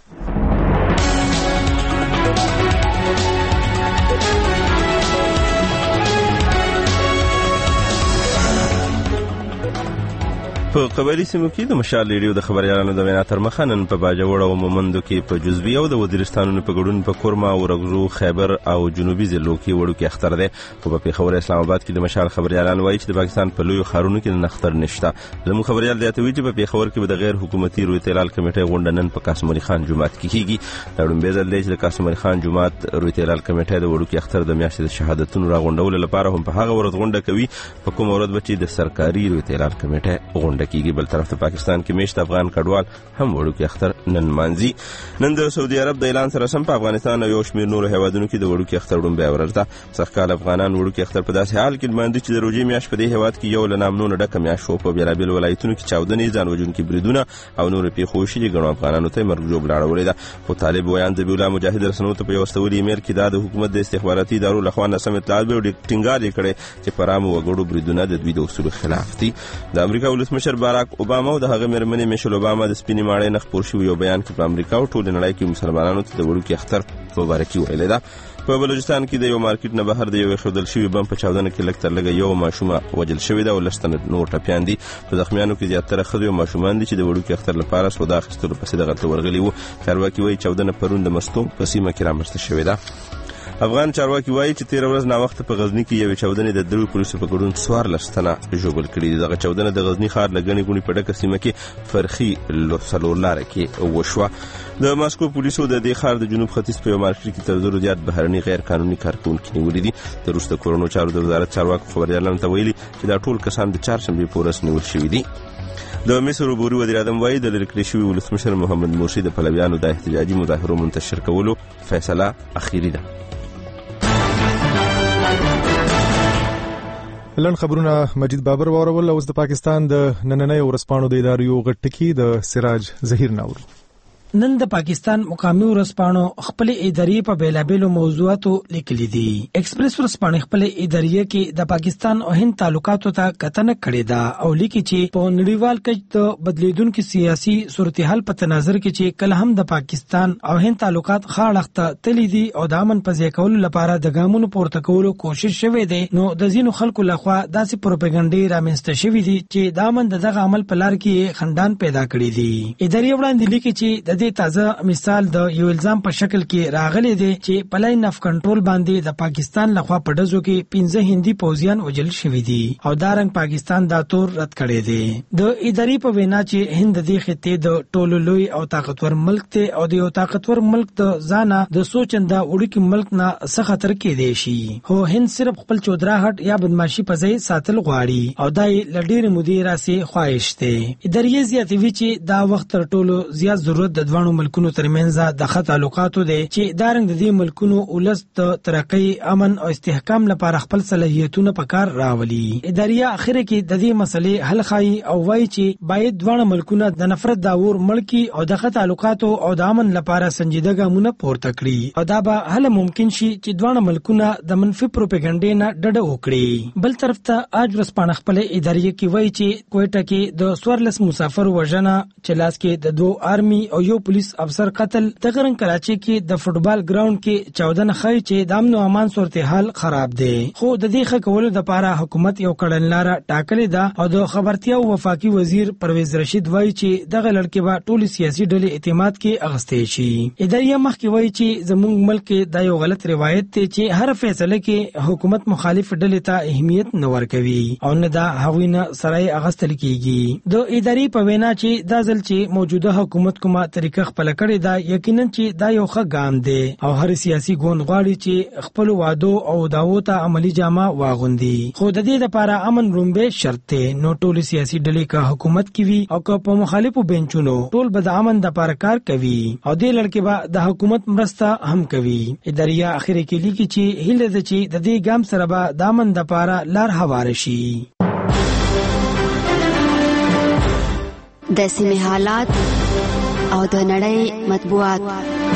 په قبایلي سیمو کې د مشال ریډیو د خبریالانو د وینا تر مخه نن په باجوړ او مومندو کې په جزوي او د وزیرستانونو په ګډون په کورما او رغزو خیبر او جنوبي ضلعو کې وړو کې اختر دی. خو په پیښور اسلام آباد کې د مشال خبریالان وایي چې د پاکستان په لویو ښارونو کې اختر نشته. زموږ خبریال زیاتوي چې په پیښور کې د غیر حکومتي روی تلال کمیټې غونډه نن په قاسم علي خان جومات کې کیږي. دا لومړی ځل دی چې د قاسم علي خان جومات روی تلال کمیټې د وړو کې اختر د میاشتې د شهادتونو راغونډولو لپاره هم په هغه ورځ غونډه کوي په کوم ورځ به چې د سرکاري روی تلال کمیټې غونډه کیږي. بل طرف پاکستان کې میشت افغان کډوال هم وړو کې اختر نن مانځي. نن د سعودي عرب د اعلان سره سم په افغانستان او یو شمېر نورو هیوادونو کې د وړو کې اختر ډومبی ورځ سرکال افغانان وړو کې اختر په داسې حال کې مانځي چې د روژې میاشت په دې هیواد کې یو له نامنونو ډکه میاشت شو. په بېلابېلو ولایتونو کې چاودنې، ځان وژونکي بریدونه او نورې پیښې وشوې. ګڼو افغانانو ته مرګ ژوبله اړولې ده. خو طالب ویان ذبیح الله مجاهد رسنیو ته په یو استولي ایمیل کې دا د حکومت د استخباراتي ادارو لخوا ناسم اطلاعات به ټینګار یې کړی چې په رامو وګړو بریدونه د دوی د اصولو خلاف دي. د امریکا ولسمشر باراک اوباما او د هغه مېرمنې میشل اوباما د سپینې ماڼۍ نه خپور شوي یو بیان کې په امریکا او ټولې نړۍ کې مسلمانانو ته د وړو کې اختر مبارکي ویلې ده. په بلوچستان کې د یو مارکیټ نه بهر د یو ایښودل شوي بم په چاودنه کې لږ تر لږه یو ماشومه وژل شوې ده او لس تنه نور ټپیان دي. په زخمیانو کې زیاتره ښځې او ماشومان دي چې د وړو کې اختر لپاره سودا اخیستلو پسې دغلته ورغلي وو. چارواکي وایي چاودنه پرون د مستو په سیمه کې رامنځته شوې ده. افغان چارواکي وایي چې تېره ورځ ناوخته په غزني کې یوې چاودنې د دریو پولیسو په ګډون څوارلس تنه ژوبل کړي دي. دغه چاودنه د غزني ښار له ګڼې ګوڼې په ډکه سیمه کې فرخي څلورلاره کې وشوه. د ماسکو پولیسو د دې ښار د جنوب ختیځ په یو مارکیټ کې تر زرو زیات بهرني غیر قانوني کارکوونکي نیولي دي. د روس د کورونو چارو د وزارت چارواکو خبریالانو ته ویلي چې دا ټول کسان د چهارشنبې په ورځ نیول شوي دي. د مصر عبوري وزیر اعظم وایي د لرې کړې شوي ولسمشر محمد مرسي د پلویانو د احتجاجي مظاهرو منتشر کولو فیصله اخیري ده. لن خبرونه مجید بابر واورول. اوس د پاکستان د نننۍ ورځپاڼو د ادارو غټ ټکی د سراج ظهیر ناول. نن د پاکستان مقامي ورځپاڼو خپل ادارې په بیلابېلو موضوعاتو لیکلي دي. ایکسپریس ورځپاڼه خپل ادارې کې د پاکستان او هند تعلقاتو ته کتنه کړې ده او لیکي چې په نړیوال کچ د بدلیدونکو سیاسي صورتحال په تناظر کې چې کله هم د پاکستان او هند تعلقات خاړخته تللی دي او د امن په ځای کولو لپاره د ګامونو پورته کولو کوشش شوی دی، نو د ځینو خلکو لخوا داسې پروپاګاندا رامنځته شوې دي چې د امن دغه عمل په لار کې خندان پیدا کړی دي. ادارې وړاندې لیکي چې د دې تازه مثال د یو الزام په شکل کې راغلی دی چې په لاین اف کنټرول باندې د پاکستان لخوا په ډزو کې پنځه هندي پوځیان وژل شوي دي او دا رنګ پاکستان دا تور رد کړی دی. د ادارې په وینا چې هند د دې خطې د ټولو لوی او طاقتور ملک ته او د یو طاقتور ملک د ځانه د سوچنده وړوکی ملک نه څه خطر کې دی شي، هو هند صرف خپل چودراهټ یا بدمعشي په ځای ساتل غواړي او دای لډیر مدیر راسي خواهش دی. ادارې زیاتوي چې دا وخت تر ټولو زیات ضرورت د دوانو ملکونو ترمنځ د ښه تعلقاتو دی چې دا رنګ د دې ملکونو ولس د ترقۍ، امن او استحکام لپاره خپل صلاحیتونه په کار راولي. ادارې اخر کې د دې مسلې حل خای او وایي چې باید دوانو ملکونه د نفرت داور ملکی او د ښه تعلقاتو او د امن لپاره سنجیده ګامونه پورته کړي او دا به هله ممکن شي چې دوانو ملکونه د منفي پروپاګاندا نه ډډه وکړي. بل طرف ته اج ورځپاڼه خپل ادارې کې وایي چې کوټه کې د سورلس مسافر وژنه چې لاس کې د دوه آرمي او یو یو پولیس افسر قتل. تقریبا کراچي کې د فوټبال ګراوند کې چودن خای چې د امن او امان صورتحال خراب دی. خو د دې ښه کولو لپاره حکومت یو کړنلاره ټاکلې ده او د خبرتیا او وفاقي وزیر پرویز رشید وایي چې دغه لړکې به ټول سیاسي ډلې اعتماد کې اغستې شي. اداري مخکې وایي چې زموږ ملک دا یو غلط روایت دی چې هر فیصله کې حکومت مخالف ډلې ته اهمیت نه ورکوي او نه دا هغوی نه سره اغستل کیږي. د اداري په وینا چې دا ځل چې موجوده حکومت کومه طریقه خپل کړې ده یقینا چې دا یو ښه ګام دی او هر سیاسي ګوند غواړي چې خپل وعدو او داوو ته عملی جامه واغوندي. خو د دې لپاره امن رومبه شرط دی. نو ټول سیاسي ډلې که حکومت کې وي او که په مخالفو بنچونو ټول به د امن لپاره کار کوي او دې لړکې به د حکومت مرسته هم کوي. اداريه اخر کې لیکي چې هیله ده چې د دې ګام سره به د امن لپاره لار هواره شي. د سیمې حالات او د نړۍ مطبوعات.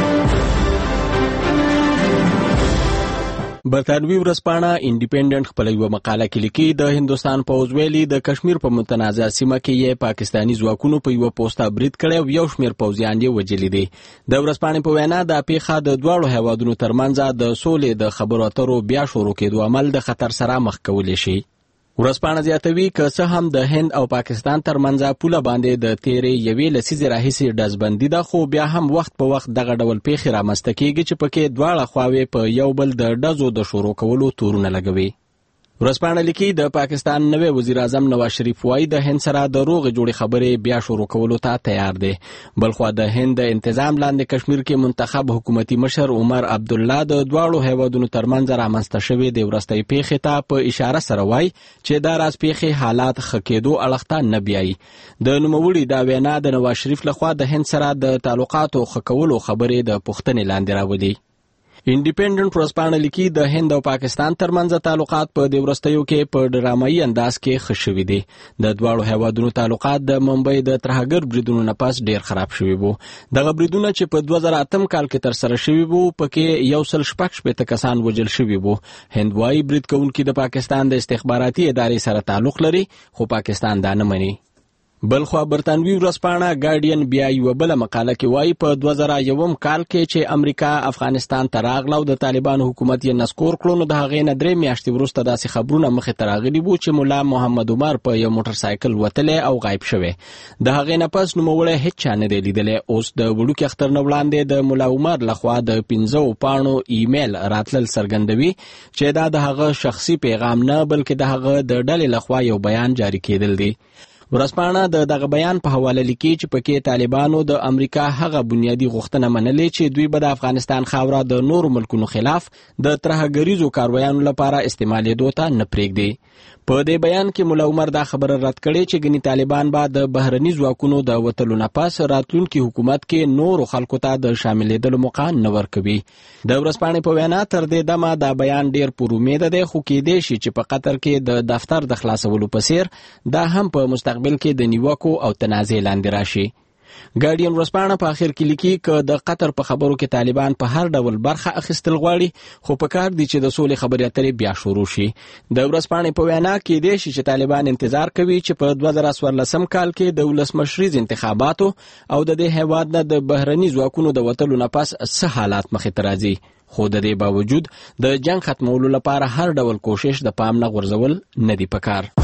برطانوي ورځپاڼه انډیپندنت خپل یو مقاله کې لیکي د هندستان پوځ ویلي د کشمیر په متنازع سیمه کې یې پاکستانی ځواکونو په یو پوسټه برید کړی او یو شمېر پوځیان یې وژلي دي. د ورځپاڼې په وینا دا پیښه د دواړو هیوادونو ترمنځ د سولې د خبرو اترو بیا شروع کېدو عمل د خطر سره مخ کولی شي. ورځپاڼه زیاتوي که څه هم د هند او پاکستان ترمنځ پوله باندې د تیرې یوې لسیزې راهیسې ډزبندي ده خو بیا هم وخت په وخت دغه ډول پیښې رامنځته کېږي چې پکې دواړه خواوې په یو بل د ډزو د شروع کولو تورونه لګوي. ورځپاڼه لیکي د پاکستان نوی وزیر اعظم نواز شریف وايي د هند سره د روغې جوړې خبرې بیا شروع کولو ته تیار دی. بلخوا د هند د انتظام لاندې کشمیر کې منتخب حکومتي مشر عمر عبدالله د دواړو هیوادونو ترمنځ رامنځته شوې د وروستۍ پیښې ته په اشاره سره وايي چې دا راز پیښې حالات ښه کېدو اړخ ته نه بیایي. د نوموړي دا وینا د نواز شریف لخوا د هند سره د تعلقاتو ښه کولو خبرې د پوښتنې لاندې راولي. انډیپندنت ورځپاڼه لیکي د هند او پاکستان ترمنځ تعلقات په دې وروستیو کې په ډرامایي انداز کې ښه شوي دي. د دواړو هیوادونو تعلقات د ممبئی د ترهګر بریدونو نه پس ډیر خراب شوي وو. دغه بریدونه چې په دوه زره اتم کال کې ترسره شوي وو پکې یو سل شپږ شپېته کسان وژل شوي وو. هند وايي برید کوونکي د پاکستان د استخباراتي ادارې سره تعلق لري خو پاکستان دا نه مني. بلخوا برطانوي ورځپاڼه ګارډین بیا یو بل مقاله کې وايي په دوه زره یوم کال کې چې امریکا افغانستان ته راغله او د طالبانو حکومت یې نسکور کړو نو د هغې نه درې میاشتې وروسته داسې خبرونه مخې ته راغلي وو چې ملا محمد عمر په یو موټر سایکل وتلی او غایب شوی. د هغې نه پس نوموړی هیڅ چا نه دی لیدلی. اوس د وړوکي اختر نه وړاندې د ملا عمر لخوا د پنځو پاڼو ایمیل راتلل څرګندوي چې دا د هغه شخصي پیغام نه بلکې د هغه د ډلې لخوا یو بیان جاری کېدل دی. ورځپاڼه د دغه بیان په حواله لیکي چې پکې طالبانو د امریکا هغه بنیادی غوښتنه منلې چې دوی به د افغانستان خاوره د نورو ملکونو خلاف د ترهګریزو کاروایانو لپاره استعمالېدو ته نه پرېږدي. په دې بیان کې مولا عمر دا خبره رد کړې چې ګنې طالبان به د بهرني ځواکونو د وتلو نه پس راتلونکي حکومت کې نورو خلکو ته د شاملېدلو موقع نه ورکوي. د ورځپاڼې په وینا تر دې دمه دا بیان ډیر پر امیده دی خو کېدای شي چې په قطر کې د دفتر د خلاصولو په څیر دا هم په مستقبل کې د نیوکو او تنازع لاندې راشي. ګارډین ورځپاڼه په اخر کې لیکي که د قطر په خبرو کې طالبان په هر ډول برخه اخیستل غواړي خو په کار دي چې د سولې خبرې اترې بیا شروع شي. د ورځپاڼې په وینا کېدای شي چې طالبان انتظار کوي چې په دوه زره څوارلسم کال کې د ولسمشریز انتخاباتو او د دې هیواد نه د بهرني ځواکونو د وتلو نه پس څه حالات مخې ته راځي. خو د دې باوجود د جنگ ختمولو لپاره هر ډول کوشش د پام نه غورځول نه دی پکار.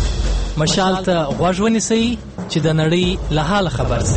مشال ته غوږ ونیسئ چې د نړۍ له حاله خبر سي.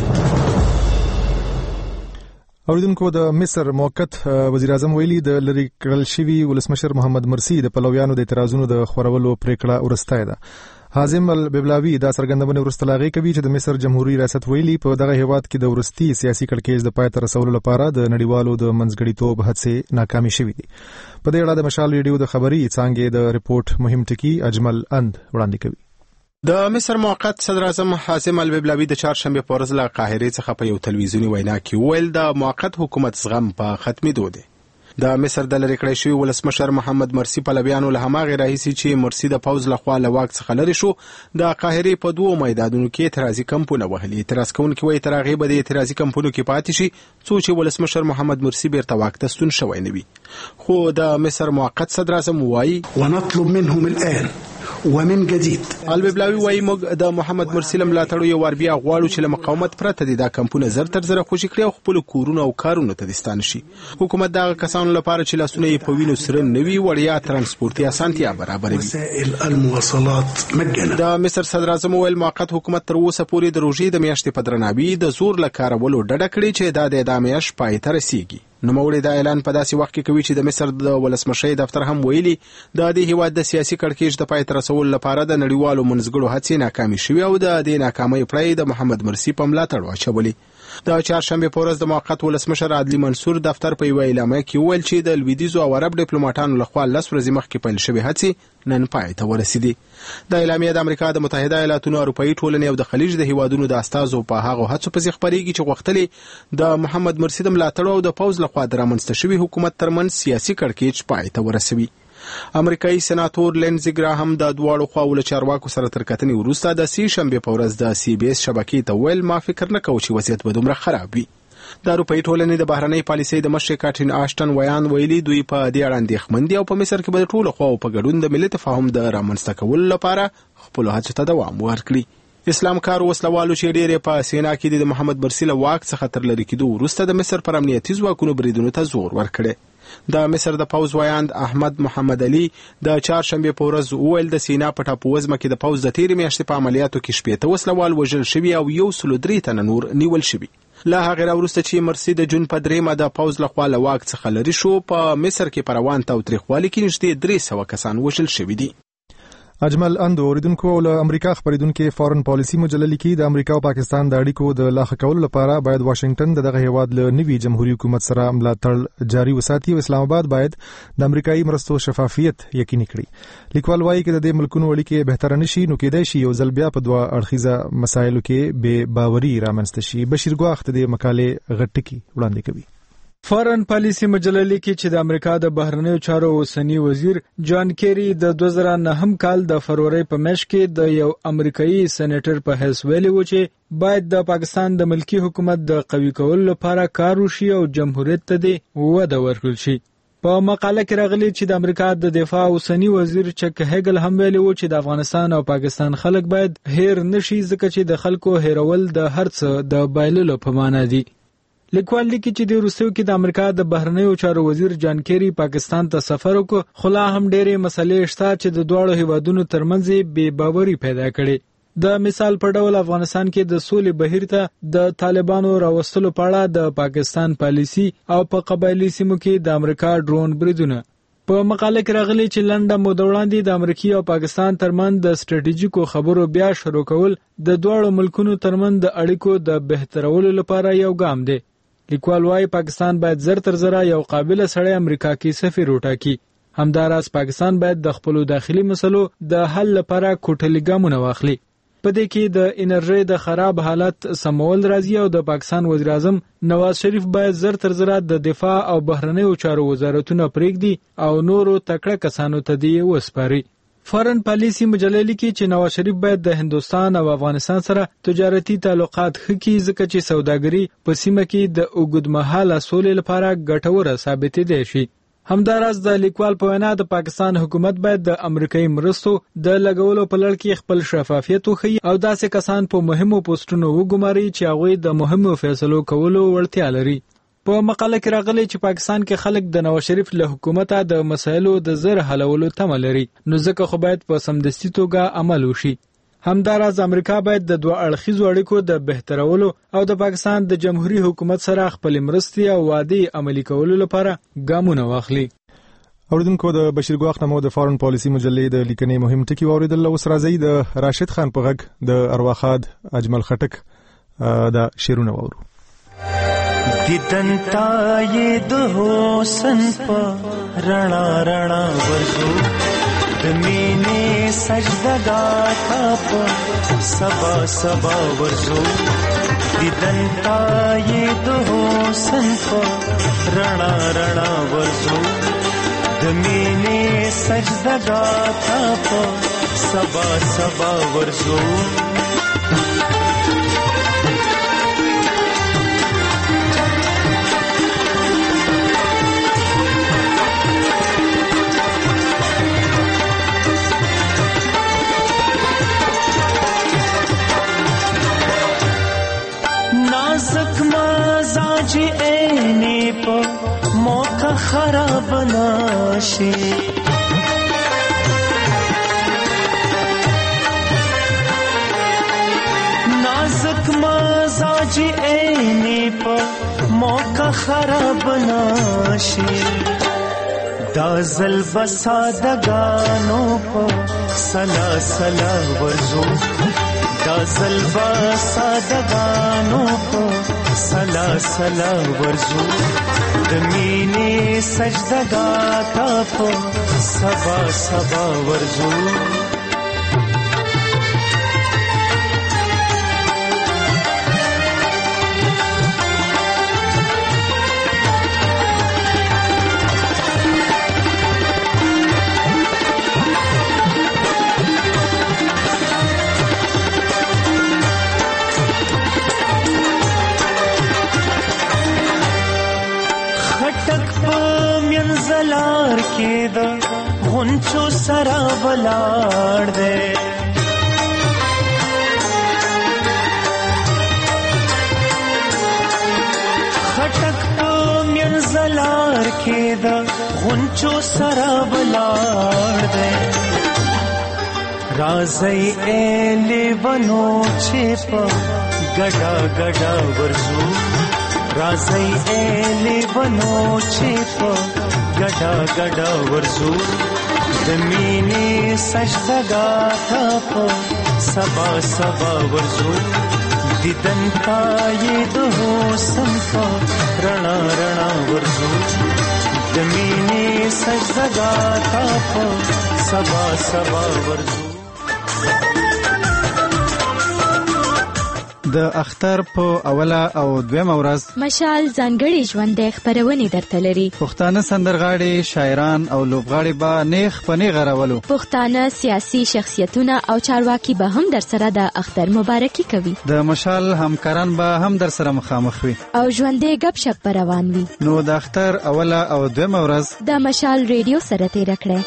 اوریدونکو د مصر موقت وزیر اعظم ویلي د لری کړل شوی ولسمشر محمد مرسی د پلویانو د اعتراضونو د خورولو پریکړه ورسته ده. حازم الببلاوی دا څرګندونه ورسته لاغي کوي چې د مصر جمهوریت ریاست ویلي په دغه هیواد کې د ورستي سیاسي کړکېچ د پای ته رسولو لپاره د نړیوالو د منځګړیتوب هڅې ناکامې شوې دي. په دې اړه د مشال ریډیو د خبري څانګې د ریپورت مهم ټکی اجمل اند وړاندې کوي. د مصر موقت صدر اعظم حازم الببلاوی د چهارشنبه په ورځ له قاهرې څخه په یو تلویزیونی وینا کې ویل د موقت حکومت زغم په ختمېدو دی. د مصر د لری کړی شوی ولسمشر محمد مرسی پلویانو له هماغه راهیسي چې مرسی د پوز لخوا له واک څخه لري شو د قاهرې په دوو میدانونو کې اعتراضي کمپونه وهلي. اعتراض کوونکي وایي تر هغې به د اعتراضي کمپونو کې پاتې شي څو چې ولسمشر محمد مرسی بیرته واک ته ستون شوی نه وي. خو د مصر موقت صدر اعظم وایي ونطلب منهم الآن ومن جديد. الببلاوي وايي موږ د محمد مرسي ملاتړو یو ور بیا غواړو چې له مقاومت پرته د دا کمپونه زر تر زر خوشي کړي او خپل کورونه او کارونه ته دستان شي. حکومت دا کسانو لپاره چې لاسونه یې په وینو سره نوي وړیا ترانسپورتي اسانتیا برابروي. وسائل المواصلات مجانا. د مصر صدر اعظم ویل موقت حکومت تر اوسه پورې د روژې د میاشتې په درناوي د زور له کارولو ډډه کړې چې دا د دا میاشت پای ته رسیږي. نوموړي دا اعلان په داسې وخت کې کوي چې د مصر د ولسمشر دفتر هم ویلي د دې هیواد د سیاسي کړکېچ د پای ته رسولو لپاره د نړیوالو منځګړو هڅې ناکامې شوې او د دې ناکامۍ پړی د محمد مرسي په ملاتړ واچولې. د چهارشنبه په ورځ د موقت ولسمشر عدلي منصور دفتر په یوه اعلامیه کې وویل چې د لویدیځو او عرب ډیپلوماټانو لخوا لس ورځې مخکې پیل شوې هڅې نن پای ته ورسېدې. د اعلامیه د امریکا د متحده ایالاتونو اروپایي ټولنې او د خلیج د هیوادونو د استازو په هغه هڅو پسې خبرېږي چې غوښتلې د محمد مرسي د ملاتړ او د پوز لخوا د رامنځته شوي حکومت ترمنځ سیاسي کړکېچ پای ته ورسوي. امریکایي سناتور لینزي ګراهم د دواړو خواو له چارواکو سره تر کتنې وروسته د سې شنبې په ورځ د سی بي اس شبکې ته ویل ما فکر نه کوم چې وضعیت به دومره خراب وي. د اروپایي ټولنې د بهرنۍ پالیسۍ د مشر کاټرین آشټن ویان ویلي دوی په دې اړه اندېښمن دي او په مصر کې به د ټولو خواو په ګډون د ملي تفاهم د رامنځته کولو لپاره خپلو هڅو ته دوام ورکړي. اسلام کار وسلوالو چې ډېر په سینا کې د محمد مرسي له واک څخه تر لرې کېدو وروسته د مصر پر امنیتي ځواکونو بریدونو ته زور ورکړی. د مصر د پوز وایاند احمد محمد علي د چهارشنبه په ورځ وویل د سینا په ټاپووزمه کې د پوز د تیرې میاشتې په عملیاتو کې شپېته وسلوال وژل شوي او یو سل درې تنه نور نیول شوي. له هغې راوروسته چې مرسي د جون په دریمه د پوز لخوا له واک څخه لرې شو په مصر کې په روان تاوتریخوالي کې نږدې درې سوه کسان وژل شوي دي. اجمل اندو اوریدونکو له امریکا خبرېدونکو فارن پالیسی مجله لیکي د امریکا او پاکستان د اړیکو د لا ښه کولو لپاره باید واشنگټن دغه هیواد له نوي جمهوریت حکومت سره ملاتړ جاري وساتي او اسلام آباد باید د امریکایي مرستو شفافیت یقیني کړي. لیکوال وایي چې د دې ملکونو اړیکې بهتر نشي نو کېدای شي یو ځل بیا په دوه اړخیزه مسایلو کې بې باوري رامنځته شي. بشیر ګواخت د مقالې غټکی وړاندې کوي. فارن پالیسی مجله لیکي چې د امریکا د بهرنیو چارو اوسنی وزیر جان کیری د دوه زره نهم کال د فروری په میاشت کې د یو امریکایي سېنیټر په حیث ویلي و چې باید د پاکستان د ملکی حکومت د قوي کولو لپاره کار وشي او جمهوریت ته د وده ورکړل شي. په مقاله کې راغلي چې د امریکا د دفاع اوسنی وزیر چک هیګل هم ویلي و چې د افغانستان او پاکستان خلک باید هیر نشي ځکه چې د خلکو هیرول د هرڅه د بایللو په معنا دي. لیکوال لیکي چې د روسیې کې د امریکا د بهرنیو چارو وزیر جان کیری پاکستان ته سفر وکړ خو لا هم ډېرې مسلې شته چې د دواړو هیوادونو ترمنځ بې باوري پیدا کړي. د مثال په ډول افغانستان کې د سولې بهیر ته د طالبانو راوستلو په اړه د پاکستان پالیسی او په قبایلی سیمو کې د امریکا ډرون بریدونه. په مقاله کې راغلي چې لنډه موده وړاندې د امریکا او پاکستان ترمنځ د ستراتیژیکو خبرو بیا شروع کول د دواړو ملکونو ترمنځ د اړیکو د بهترولو لپاره یو ګام دی. لیکوال وايي پاکستان باید زر تر زر یو قابل سړی امریکا کې سفیر وټاکي. همداراز پاکستان باید د خپل داخلي مسلو د حل لپاره کوټلي ګامونه واخلي. په دې کې د انرژي د خراب حالت سمول راځي او د پاکستان وزیر اعظم نواز شریف باید زر تر زر د دفاع او بهرنیو چارو وزارتونه پرېږدي او نورو تکړه کسانو ته دی وسپاري. فارن پالیسی مجله لیکي چې نواز شریف باید د هندستان او افغانستان سره تجارتي تعلقات ښه کړي ځکه چې سوداګري په سیمه کې د اوږدمهاله سولې لپاره ګټوره ثابتېدای شي. همداراز د لیکوال په وینا د پاکستان حکومت باید د امریکایي مرستو د لګولو په لړ کې خپل شفافیت وښيي او داسې کسان په مهمو پوسټونو وګماري چې هغوی د مهمو فیصلو کولو وړتیا لري. په مقاله کې راغلي چې پاکستان کې خلک د نواز شریف له حکومته د مسایلو د زر حلولو تمه لري نو ځکه خو باید په سمدستي توګه عمل وشي. همداراز امریکا باید د دوه اړخیزو اړیکو د بهترولو او د پاکستان د جمهوریت حکومت سره خپل مرستې او وعدې عملي کولو لپاره ګامونه واخلي. اوریدونکو د بشیر ګواخ نامو د فارن پالیسی مجلې د لیکنې مهم ټکی واوریدل. اوس راځي د راشد خان په غږ د ارواخاد اجمل خټک د شیرونه وورو. دیدن تا یہ د حسن په رڼا رڼا ورزو د مینې سجدګا تا په سبا سبا ورزو دیدن تا یہ د حسن په رڼا رڼا ورزو د مینې سجدګا تا په سبا سبا ورزو په موقع خراب نشي نازک مزاج عینی په موقع خراب نشي دا زلف سادگانو په سلا سلا ورزو دا زلف سادگانو په سلا سلا ورزو د مینې سجدګا تا په سبا سبا ورزو زلار کې د غونچو سره ولاړ دی خټک په مین زلار کې د غونچو سره ولاړ دی راځي اله ونو چې په ګډا ګډا ورزو راځي اله ونو چې په ګډا ګډا ورزو د مینې سجدګا تا په سبا سبا ورزو دیدن پای د حسن په رڼا رڼا ورزو د مینې سجدګا تا په سبا سبا ورزو د اختر په اوله او دویمه ورځ مشال ځانګړي ژوند خبرونه درته لري. پښتانه سندرغاړي، شاعران او لوبغاړي به نیغ په نیغ راولو. پښتانه سیاسي شخصیتونه او چارواکي به هم در سره د اختر مبارکي کوي. د مشال همکاران به هم در سره مخامخ وي او ژوندې غب شپ روان وي. نو د اختر اوله او دویمه ورځ د مشال ریډیو سره تیر کړئ.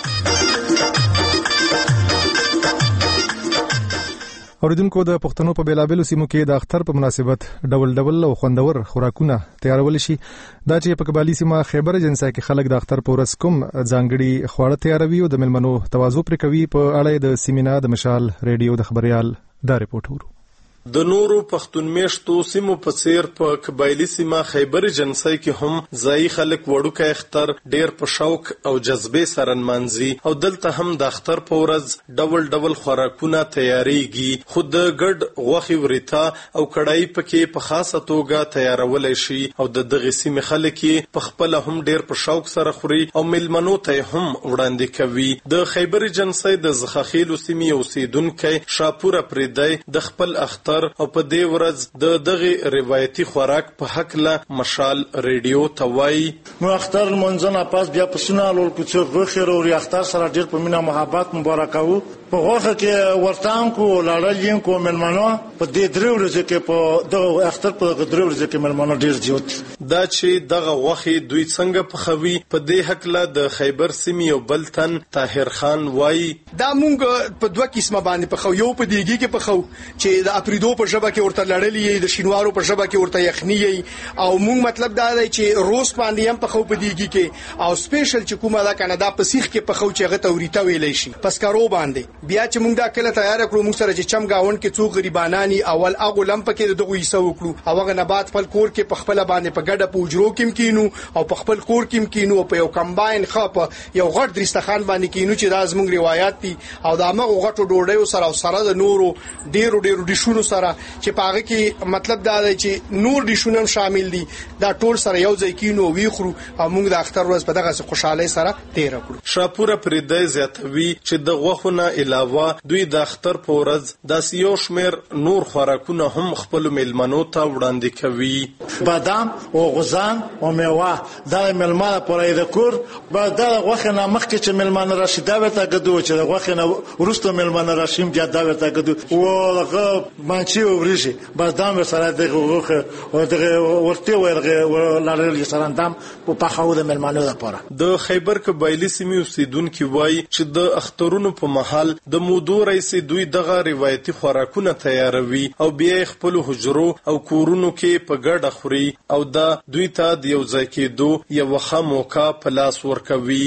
اوریدونکو د پښتنو په بیلابېلو سیمو کې د اختر په مناسبت ډول ډول او خوندور خوراکونه تیارول شي. دا چې په قبالي سیمه خیبر اجنسا کې خلک د اختر په ورځ کوم ځانګړي خواړه تیاروي او د ملمنو تواضع پرې کوي په اړه د سیمینا د مشال ریډیو د خبريال دا رپورټ ورو. د نورو پښتون میشتو سیمو په څیر په قبایلی سیمه خیبر جنسای کې هم ځای خلک وړوکه اختر ډیر په شوق او جذبه سره منځي او دلته هم د اختر په ورځ ډول ډول خوراکونه تیاریږي. خود د ګډ غوخي وريتا او کړای پکې په خاصه توګه تیارول شي او د دغه سیمه خلک په خپل هم ډیر په شوق سره خوري او ملمنو ته هم وړاندې کوي. د خیبر جنسای د زخخیلو سیمه اوسیدونکو شاپور پردای د خپل اختر او په دې ورځ د دغه روایتي خوراک په حق له مشال ریډیو توای. مو اختر منځنه پاس بیا پسونه لول کوڅه غوخه او اختر سره ډیر په مینا محبت مبارکاو په غوخه کې ورتان کو لاړل کو ملمنو په دې درو ورځې کې په دغه اختر په درو ورځې کې ملمنو ډیر زیات دا چې دغه غوخه دوی څنګه په خوي په دې حق له د خیبر سیمې او بلتن طاهر خان وای. دا مونږ په دوه قسمه باندې په خو یو په دیګي کې په خو چې د اپریدو په ژبه کې ورته لړلې د شینوارو په ژبه کې ورته یخنی او مونږ مطلب دا دی چې روز باندې هم په خو په دیګي کې او سپیشل چې کومه دا کنه دا په سیخ کې په خو چې هغه توريته ویلې شي پسکارو باندې بیا چې مونږ دا کله تیار کړو مونږ سره چې چم گاون کې څو غریبانانی اول اغه لمپ کې دغه یې سو وکړو او هغه نه بعد خپل کور کې په خپل باندې په ګډه پوجرو کې کینو او په خپل کور کې کینو په یو کمباین خپ یو غټ درستخان باندې کینو چې دا زموږ روایت دي او دا موږ غټو ډوډۍ سره او سره د نورو ډیرو ډیرو ډیشونو سره چې پاغه کې مطلب دا دی چې نور ډیشونه شامل دي دا ټول سره یو ځای کینو وی خورو او موږ د اختر ورځ په دغه خوشاله سره تیر کړو. شاپور پردای زیاتوي چې د غوښونه علاوه دوی د اختر په ورځ د سیو شمیر نور خوراکونه هم خپل ملمنو ته وړاندې کوي. بادام او غوزان او میوه دا ملمانه پرې د کور بعد د غوښنه مخکې چې ملمانه راشي دا ورته غدو چې د غوښنه ورسته ملمانه راشي بیا دا ورته غدو او هغه تومانچې ورشي بس دام سره دغه وخه او دغه ورته ورغه لاړل سره دام په پخاو د ملمانو لپاره. د خیبر قبایلی سیمې اوسیدونکو وایي چې د اخترونو په محل د مودو رئیس دوی دغه روایتي خوراکونه تیاروي او بیا خپل حجرو او کورونو کې په ګډه خوري او دا دوی ته د یو ځای کېدو یو ښه موقع په لاس ورکوي.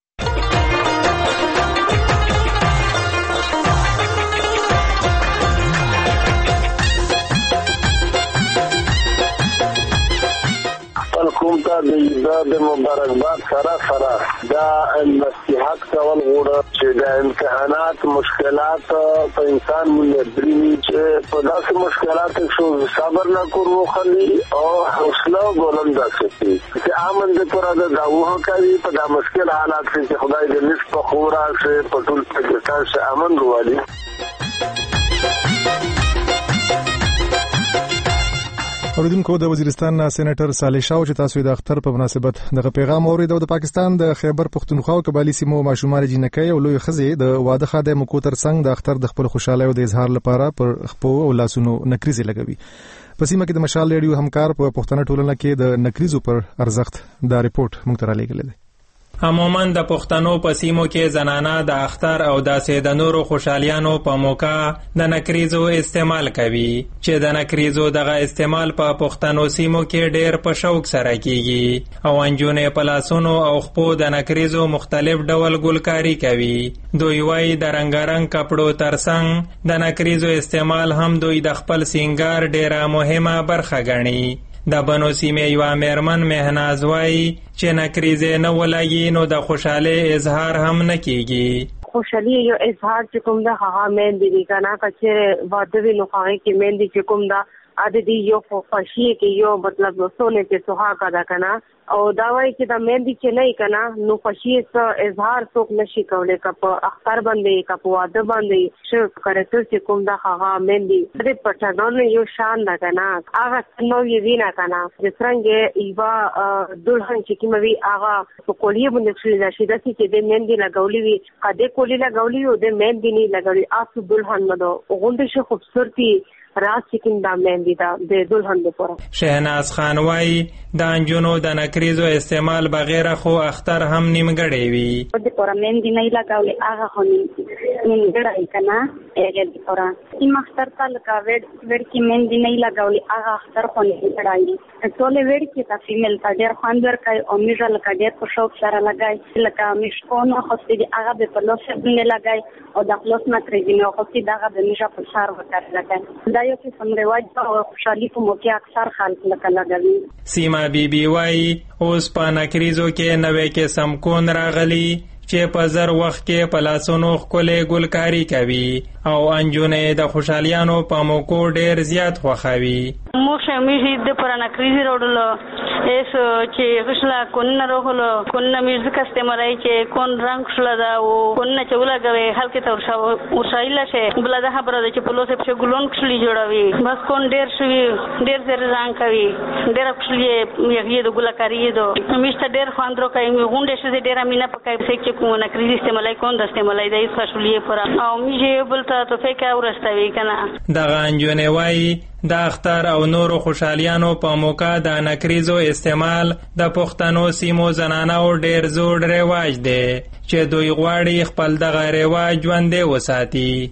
کوم ته د مبارکباد سره سره دا نصیحت کول غواړم چې د امتحانات مشکلات په انسان ملګری چې په داسې مشکلاتو کې صبر نه کوو خلی او حوصله بلند وساتي چې امن دې پر دا داوه کوي په دا مشکل حالات کې خدای دې نس په خورا چې په ټول پاکستان کې امن راولي. اوریدونکو د وزیرستان سېنیټر صالح شاه چې تاسو د اختر په مناسبت دغه پیغام اوریدو د پاکستان د خیبر پختونخوا او قبایلی سیمو ماشومان جنکۍ او لوی خزې د واده خاده مکوتر څنګه د اختر د خپل خوشاله او د اظهار لپاره پر خپو او لاسونو نکریزي لګوي. په سیمه کې د مشال ریډیو همکار په پښتنه ټولنه کې د نکریزو پر ارزښت دا ریپورت موږ ته رالیږلی دی. عموماً د پښتنو په سیمو کې زنانه د اختر او داسې د نورو خوشحالیانو په موقع د نکریزو استعمال کوي چې د نکریزو دغه استعمال په پښتنو سیمو کې ډېر په شوق سره کیږي او انجونې په لاسونو او خپو د نکریزو مختلف ډول ګلکاري کوي. دوی وایي د رنګارنګ کپړو ترڅنګ د نکریزو استعمال هم دوی د خپل سینګار ډېره مهمه برخه ګڼي. د بنو سیمې یوه میرمن مهناز وایي چې نکریزې نه ولګي نو د خوشحالۍ اظهار هم نه کیږي. خوشحالي یو اظهار چې کوم ده هغه مېندې دي که نه که چېرې واده وي نو هغې کې مېندې چې کوم ده عادي یو خوښي کې یو مطلب سونه کې سوهاګه ده که نه او دا وایي چې د مېندې چې نه وي که نه نو خوښي څه اظهار څوک نه شي کولی که په اختر باندې که په واده باندې ښه کرکټر چې کوم ده هغه مېندې د پټانانو یو شان ده که نه هغه نو یې وي نه که نه د څرنګې یوه دلهن چې کومه وي هغه په کولیې باندې کښلې ده شي داسې چې د مېندې لګولي وي که د کولی لګولي وي او د مېندې نه لګولي آسو دلهن نه ده غونډې ښه خوبصورتي راز چکن دا مهندی دا د دلهن لپاره. شهناز خان وایي د انجونو د نکریزو استعمال بغیر خو اختر هم نیمګړی وي. د پورا مهندی نه لګولي هغه خو نیمګړی کنه هغه د پورا این اختر ته لکه وړ وړ کې مهندی نه لګولي هغه اختر خو نیمګړی. ټول وړ کې تا فیمیل تا ډېر خوند ورکوي او میژه لکه ډېر په شوق سره لګای لکه میشکونه خوستې دي هغه به په لوس باندې لګای او د خلاص نکریزي نه خوستې دغه د میژه په سر ورکړي لګای. دا یو قسم رواج او خوشحالي په موقع اکثر خلک لکه لګوي. سیما بی بی وایي اوس په نکریزو کې نوې قسم کون راغلی چې په زر وخت کې په لاسونو ښکلې ګلکاري کوي او انجونې د خوشحالیانو په موقعو ډېر زیات خوښوي. موږ شمیږي د پر نکریزي وروړلو ایس چې غشلا کونه راغلو کونه میوزیک استعمالای چې کون رنگ شلا دا او کونه چې ولګوي هلکه تر شاو ورشایله شه بل دا خبره ده چې په لوسه په ګلون کښلي جوړوي بس کون ډېر شوی ډېر زر رنگ کوي ډېر کښلي یې د ګلکاري دو میشته ډېر خواندرو کوي غونډه شه ډېر امینه پکای چې کو نکریزي استعمالای کون د استعمالای دای خوشحالي پر او میږي بل ته ته فکر ورستوي کنه. دا انجونې وایي د اختر او نورو خوشحالیانو په موقع د نکریزو استعمال د پښتنو سیمو زنانو ډېر زوړ رواج دی چې دوی غواړي خپل دغه رواج ژوندی وساتي.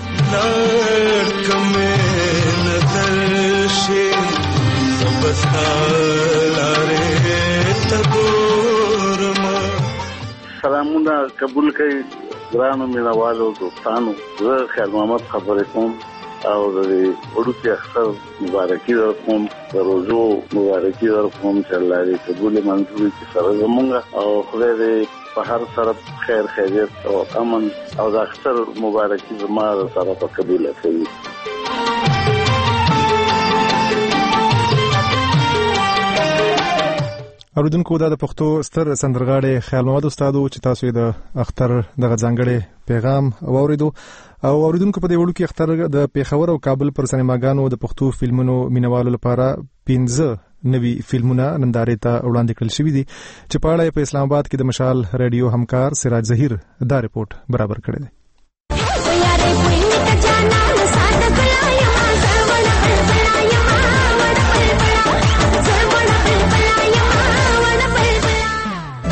سلامونه قبول کړئ ګرانو مینوالو دوستانو. زه خیر محمد خبرې کوم او د وړوکي اختر مبارکي درکوم د روزو مبارکي درکوم چې الله دې قبول منظور کړي سره زمونږ او خدای دې په هر طرف خیر خیریت او امن او د اختر مبارکي زما سره په قبول کړي. اوریدونکو دا د پښتو ستر سندرغاړي خیال محمد استادو چې تاسو یې د اختر دغه ځانګړي پیغام واوریدو او اوریدونکو په دې وړو کې اختر د پیښور او کابل پر سینماګانو د پښتو فلمونو مینوالو لپاره پنځه نوي فلمونه نندارې ته وړاندې کړل شوي دي چې په اړه په اسلام آباد کې د مشال ریډیو همکار سراج ظهیر دا ریپورت برابر کړی دی.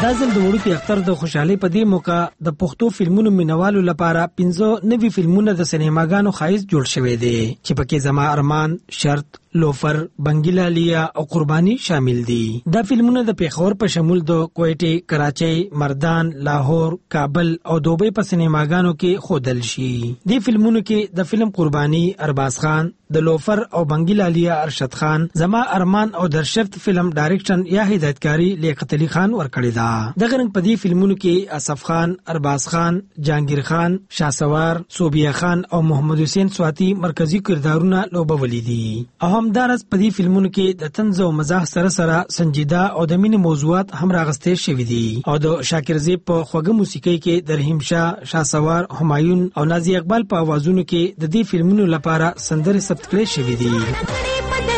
دا ځل د وړوکی اختر د خوشحالۍ په دې موقع د پښتو فلمونو مینوالو لپاره پنځه نوي فلمونه د سینماګانو ښایست جوړ شوی دی چې پکې زما ارمان، شرط، لوفر، بنګیلا لیا او قربانی شامل دي. دا فلمونه د پیښور په شمول د کوټې، کراچۍ، مردان، لاهور، کابل او دوبۍ په سینماګانو کې ښودل شي. دې فلمونو کې د فلم قربانی ارباز خان، د لوفر او بنګیلا لیا ارشد خان، زما ارمان او در شرط فلم ډایرکشن یا هدایتکاری لیاقت علي خان ورکړی دا. دغه رنګ په دې فلمونو کې اسف خان، ارباز خان، جهانگیر خان، شاسوار، صوبیا خان او محمد حسین سواتی مرکزی کردارونه لوبولي دي. همدارس په دې فلمونو کې د طنز او مزاح سره سره سنجیده او د مینې موضوعات هم راغستې شوي دي او د شاکر زیب په خوږه موسیقۍ کې د رحیم شاه، شاسوار، همایون او نازي اقبال په اوازونو کې د دې فلمونو لپاره سندرې ثبت کړې شوي دي.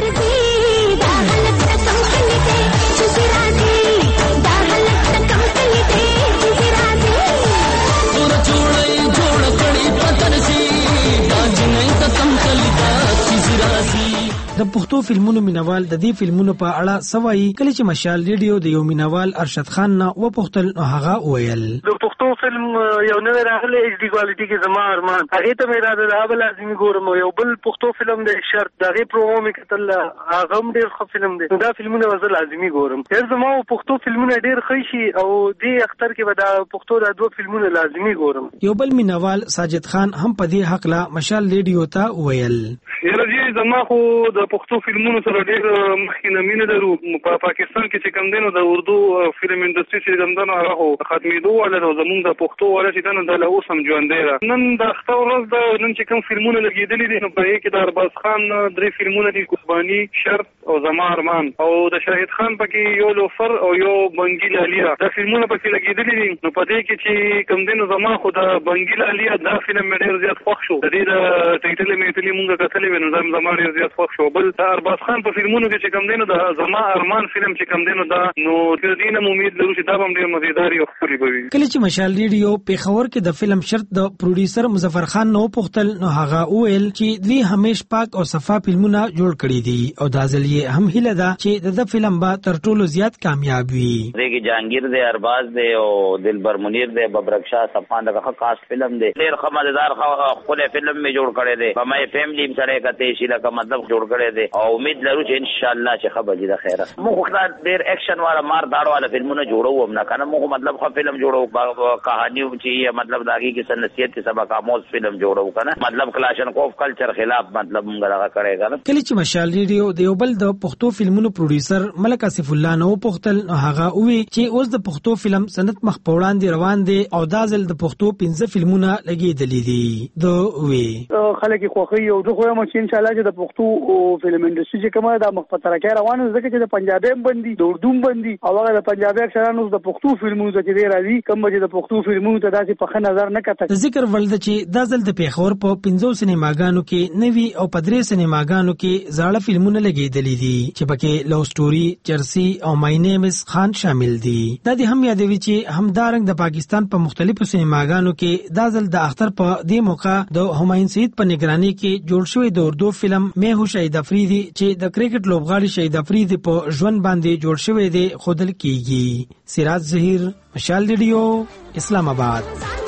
د پښتو فلمونو مینوال د دې فلمونو په اړه سوای کله چې مشال ریډیو د یو مینوال ارشد خان نه و پښتل نو هغه ویل د پښتو فلم یو نوې راغلی ایچ ډي کوالټي کې زما ارمان هغه ته مې راځي دا بل لازمي ګورم. یو بل پښتو فلم د شرط دغه پرومو مې کتل هغه هم ډیر ښه فلم دی. دا فلمونه وزه لازمي ګورم. هر زما پښتو فلمونه ډیر ښه شي او دې اختر کې به دا پښتو د دوه فلمونه لازمي ګورم. یو بل مینوال ساجد خان هم په دې حق لا مشال ریډیو ته ویل یره زما خو د پښتو فلمونو سره ډیر مخکینه مینه درو. په پاکستان کې چې کوم دینو د اردو فلم انډستری چې کوم دنو هغه ختمېدو ولا زمونږ د پښتو ولا چې دنه د له اوس هم ژوند دی. نن د اختر ورځ د نن چې کوم فلمونه لګېدلې دي نو په یې کې د ارباز خان درې فلمونه دي، قربانی، شرط او زما ارمان، او د شاهد خان پکې یو لوفر او یو بنګیلا لیا. دا فلمونه پکې لګېدلې دي. نو په دې کې چې کوم دینو زما خو د بنګیلا لیا دا فلم ډیر زیات خوښ شو. د دې د ټایټل مې تلې مونږه کتلې و نو زما ډیر زیات خوښ شو. بل ارباز خان په فلمونو کې چې کوم دینو د زما ارمان فلم چې کوم دینو دا نو د دې نه امید لرو چې دا هم ډیر مزیدار او ښکلی به وي. کله چې مشال ریډیو پیښور کې د فلم شرط د پروډوسر مظفر خان نو پختل نو هغه ویل چې دوی همیش پاک او صفا فلمونه جوړ کړي دي او دا ځل یې هم هیله ده چې د فلم به تر ټولو زیات کامیاب وي. دغه جهانگیر دی، ارباز دی او دلبر منیر دی، ببرک شاه صفان دغه خاص فلم دی. ډیر خمدار خپل فلم می جوړ کړي دي. په مې فیملی سره کته شي لکه مطلب جوړ کړي دي او امید لرو چې ان شاء الله چې خبر دي د خیره. موږ خو ډیر اکشن والا مار داړو والا فلمونه جوړو هم نه کنه. موږ مطلب خو فلم جوړو کہانی چې مطلب داږي کې سنسیت کې سبق آموز فلم جوړو کنه. مطلب کلاشنکوف کلچر خلاف مطلب موږ راغ کړی کنه. کله چې مشال ریډیو د یو بل د پښتو فلمونو پروډوسر ملک اسف الله نو پختل هغه وی چې اوس د پښتو فلم سنت مخ په وړاندې روان دي او دا ځل د پښتو پنځه فلمونه لګیدلې دي. دو وی خلک خوخي او زه خو هم چې ان شاء الله چې د پښتو فلم انډستری چې کومه د مخ په ترکه روانه ځکه چې د پنجابي باندې د اردو باندې او هغه د پنجابي اکثرانو د پښتو فلمونو ته ډیر راځي کوم چې د پښتو فلمونو ته داسې په ښه نظر نه کتل. ذکر ولده چې دا ځل د پیښور په پنځو سینماګانو کې نوي او پدری سینماګانو کې زاړه فلمونه لګیدلې دي چې پکې لو سټوري، چرسی او مای نیم از خان شامل دي. دا دې هم یادوي چې همدارنګ د پاکستان په مختلفو سینماګانو کې دا ځل د اختر په دې موقع د همایون سعید په نگرانی کې جوړ شوی د اردو فلم مې هو شهید افریدي چې د کرکټ لوبغاړي شهید افریدي په ژوند باندې جوړ شوی دی خودل کیږي. سراج ظهیر، مشال ریډیو، اسلام آباد.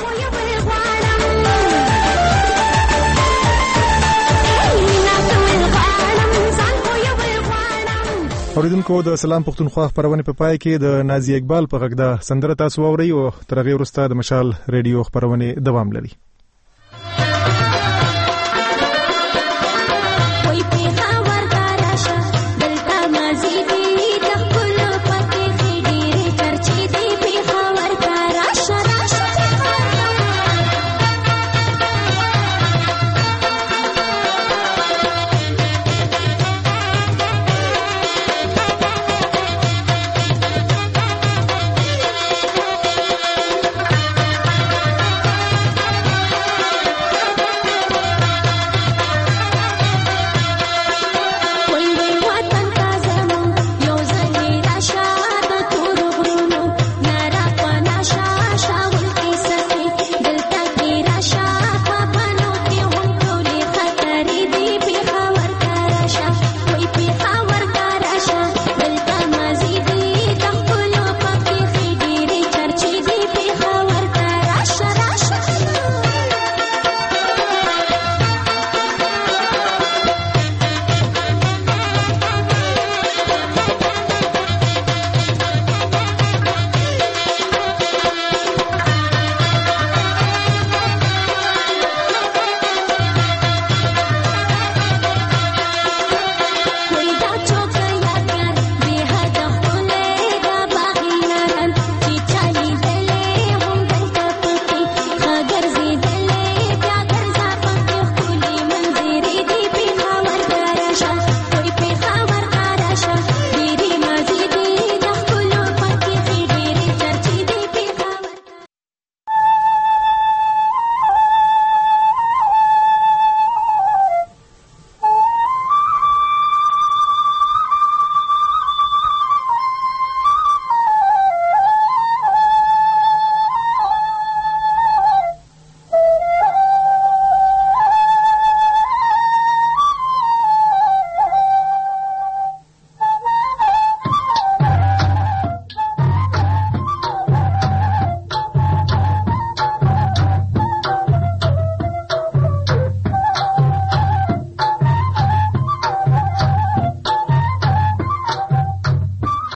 اوریدونکو د سلام پښتونخوا خبرونه په پای کې د نازي اقبال په غږ د سندره تاسو واوري او تر هغه وروسته د مشال ریډیو خبرونه دوام لري.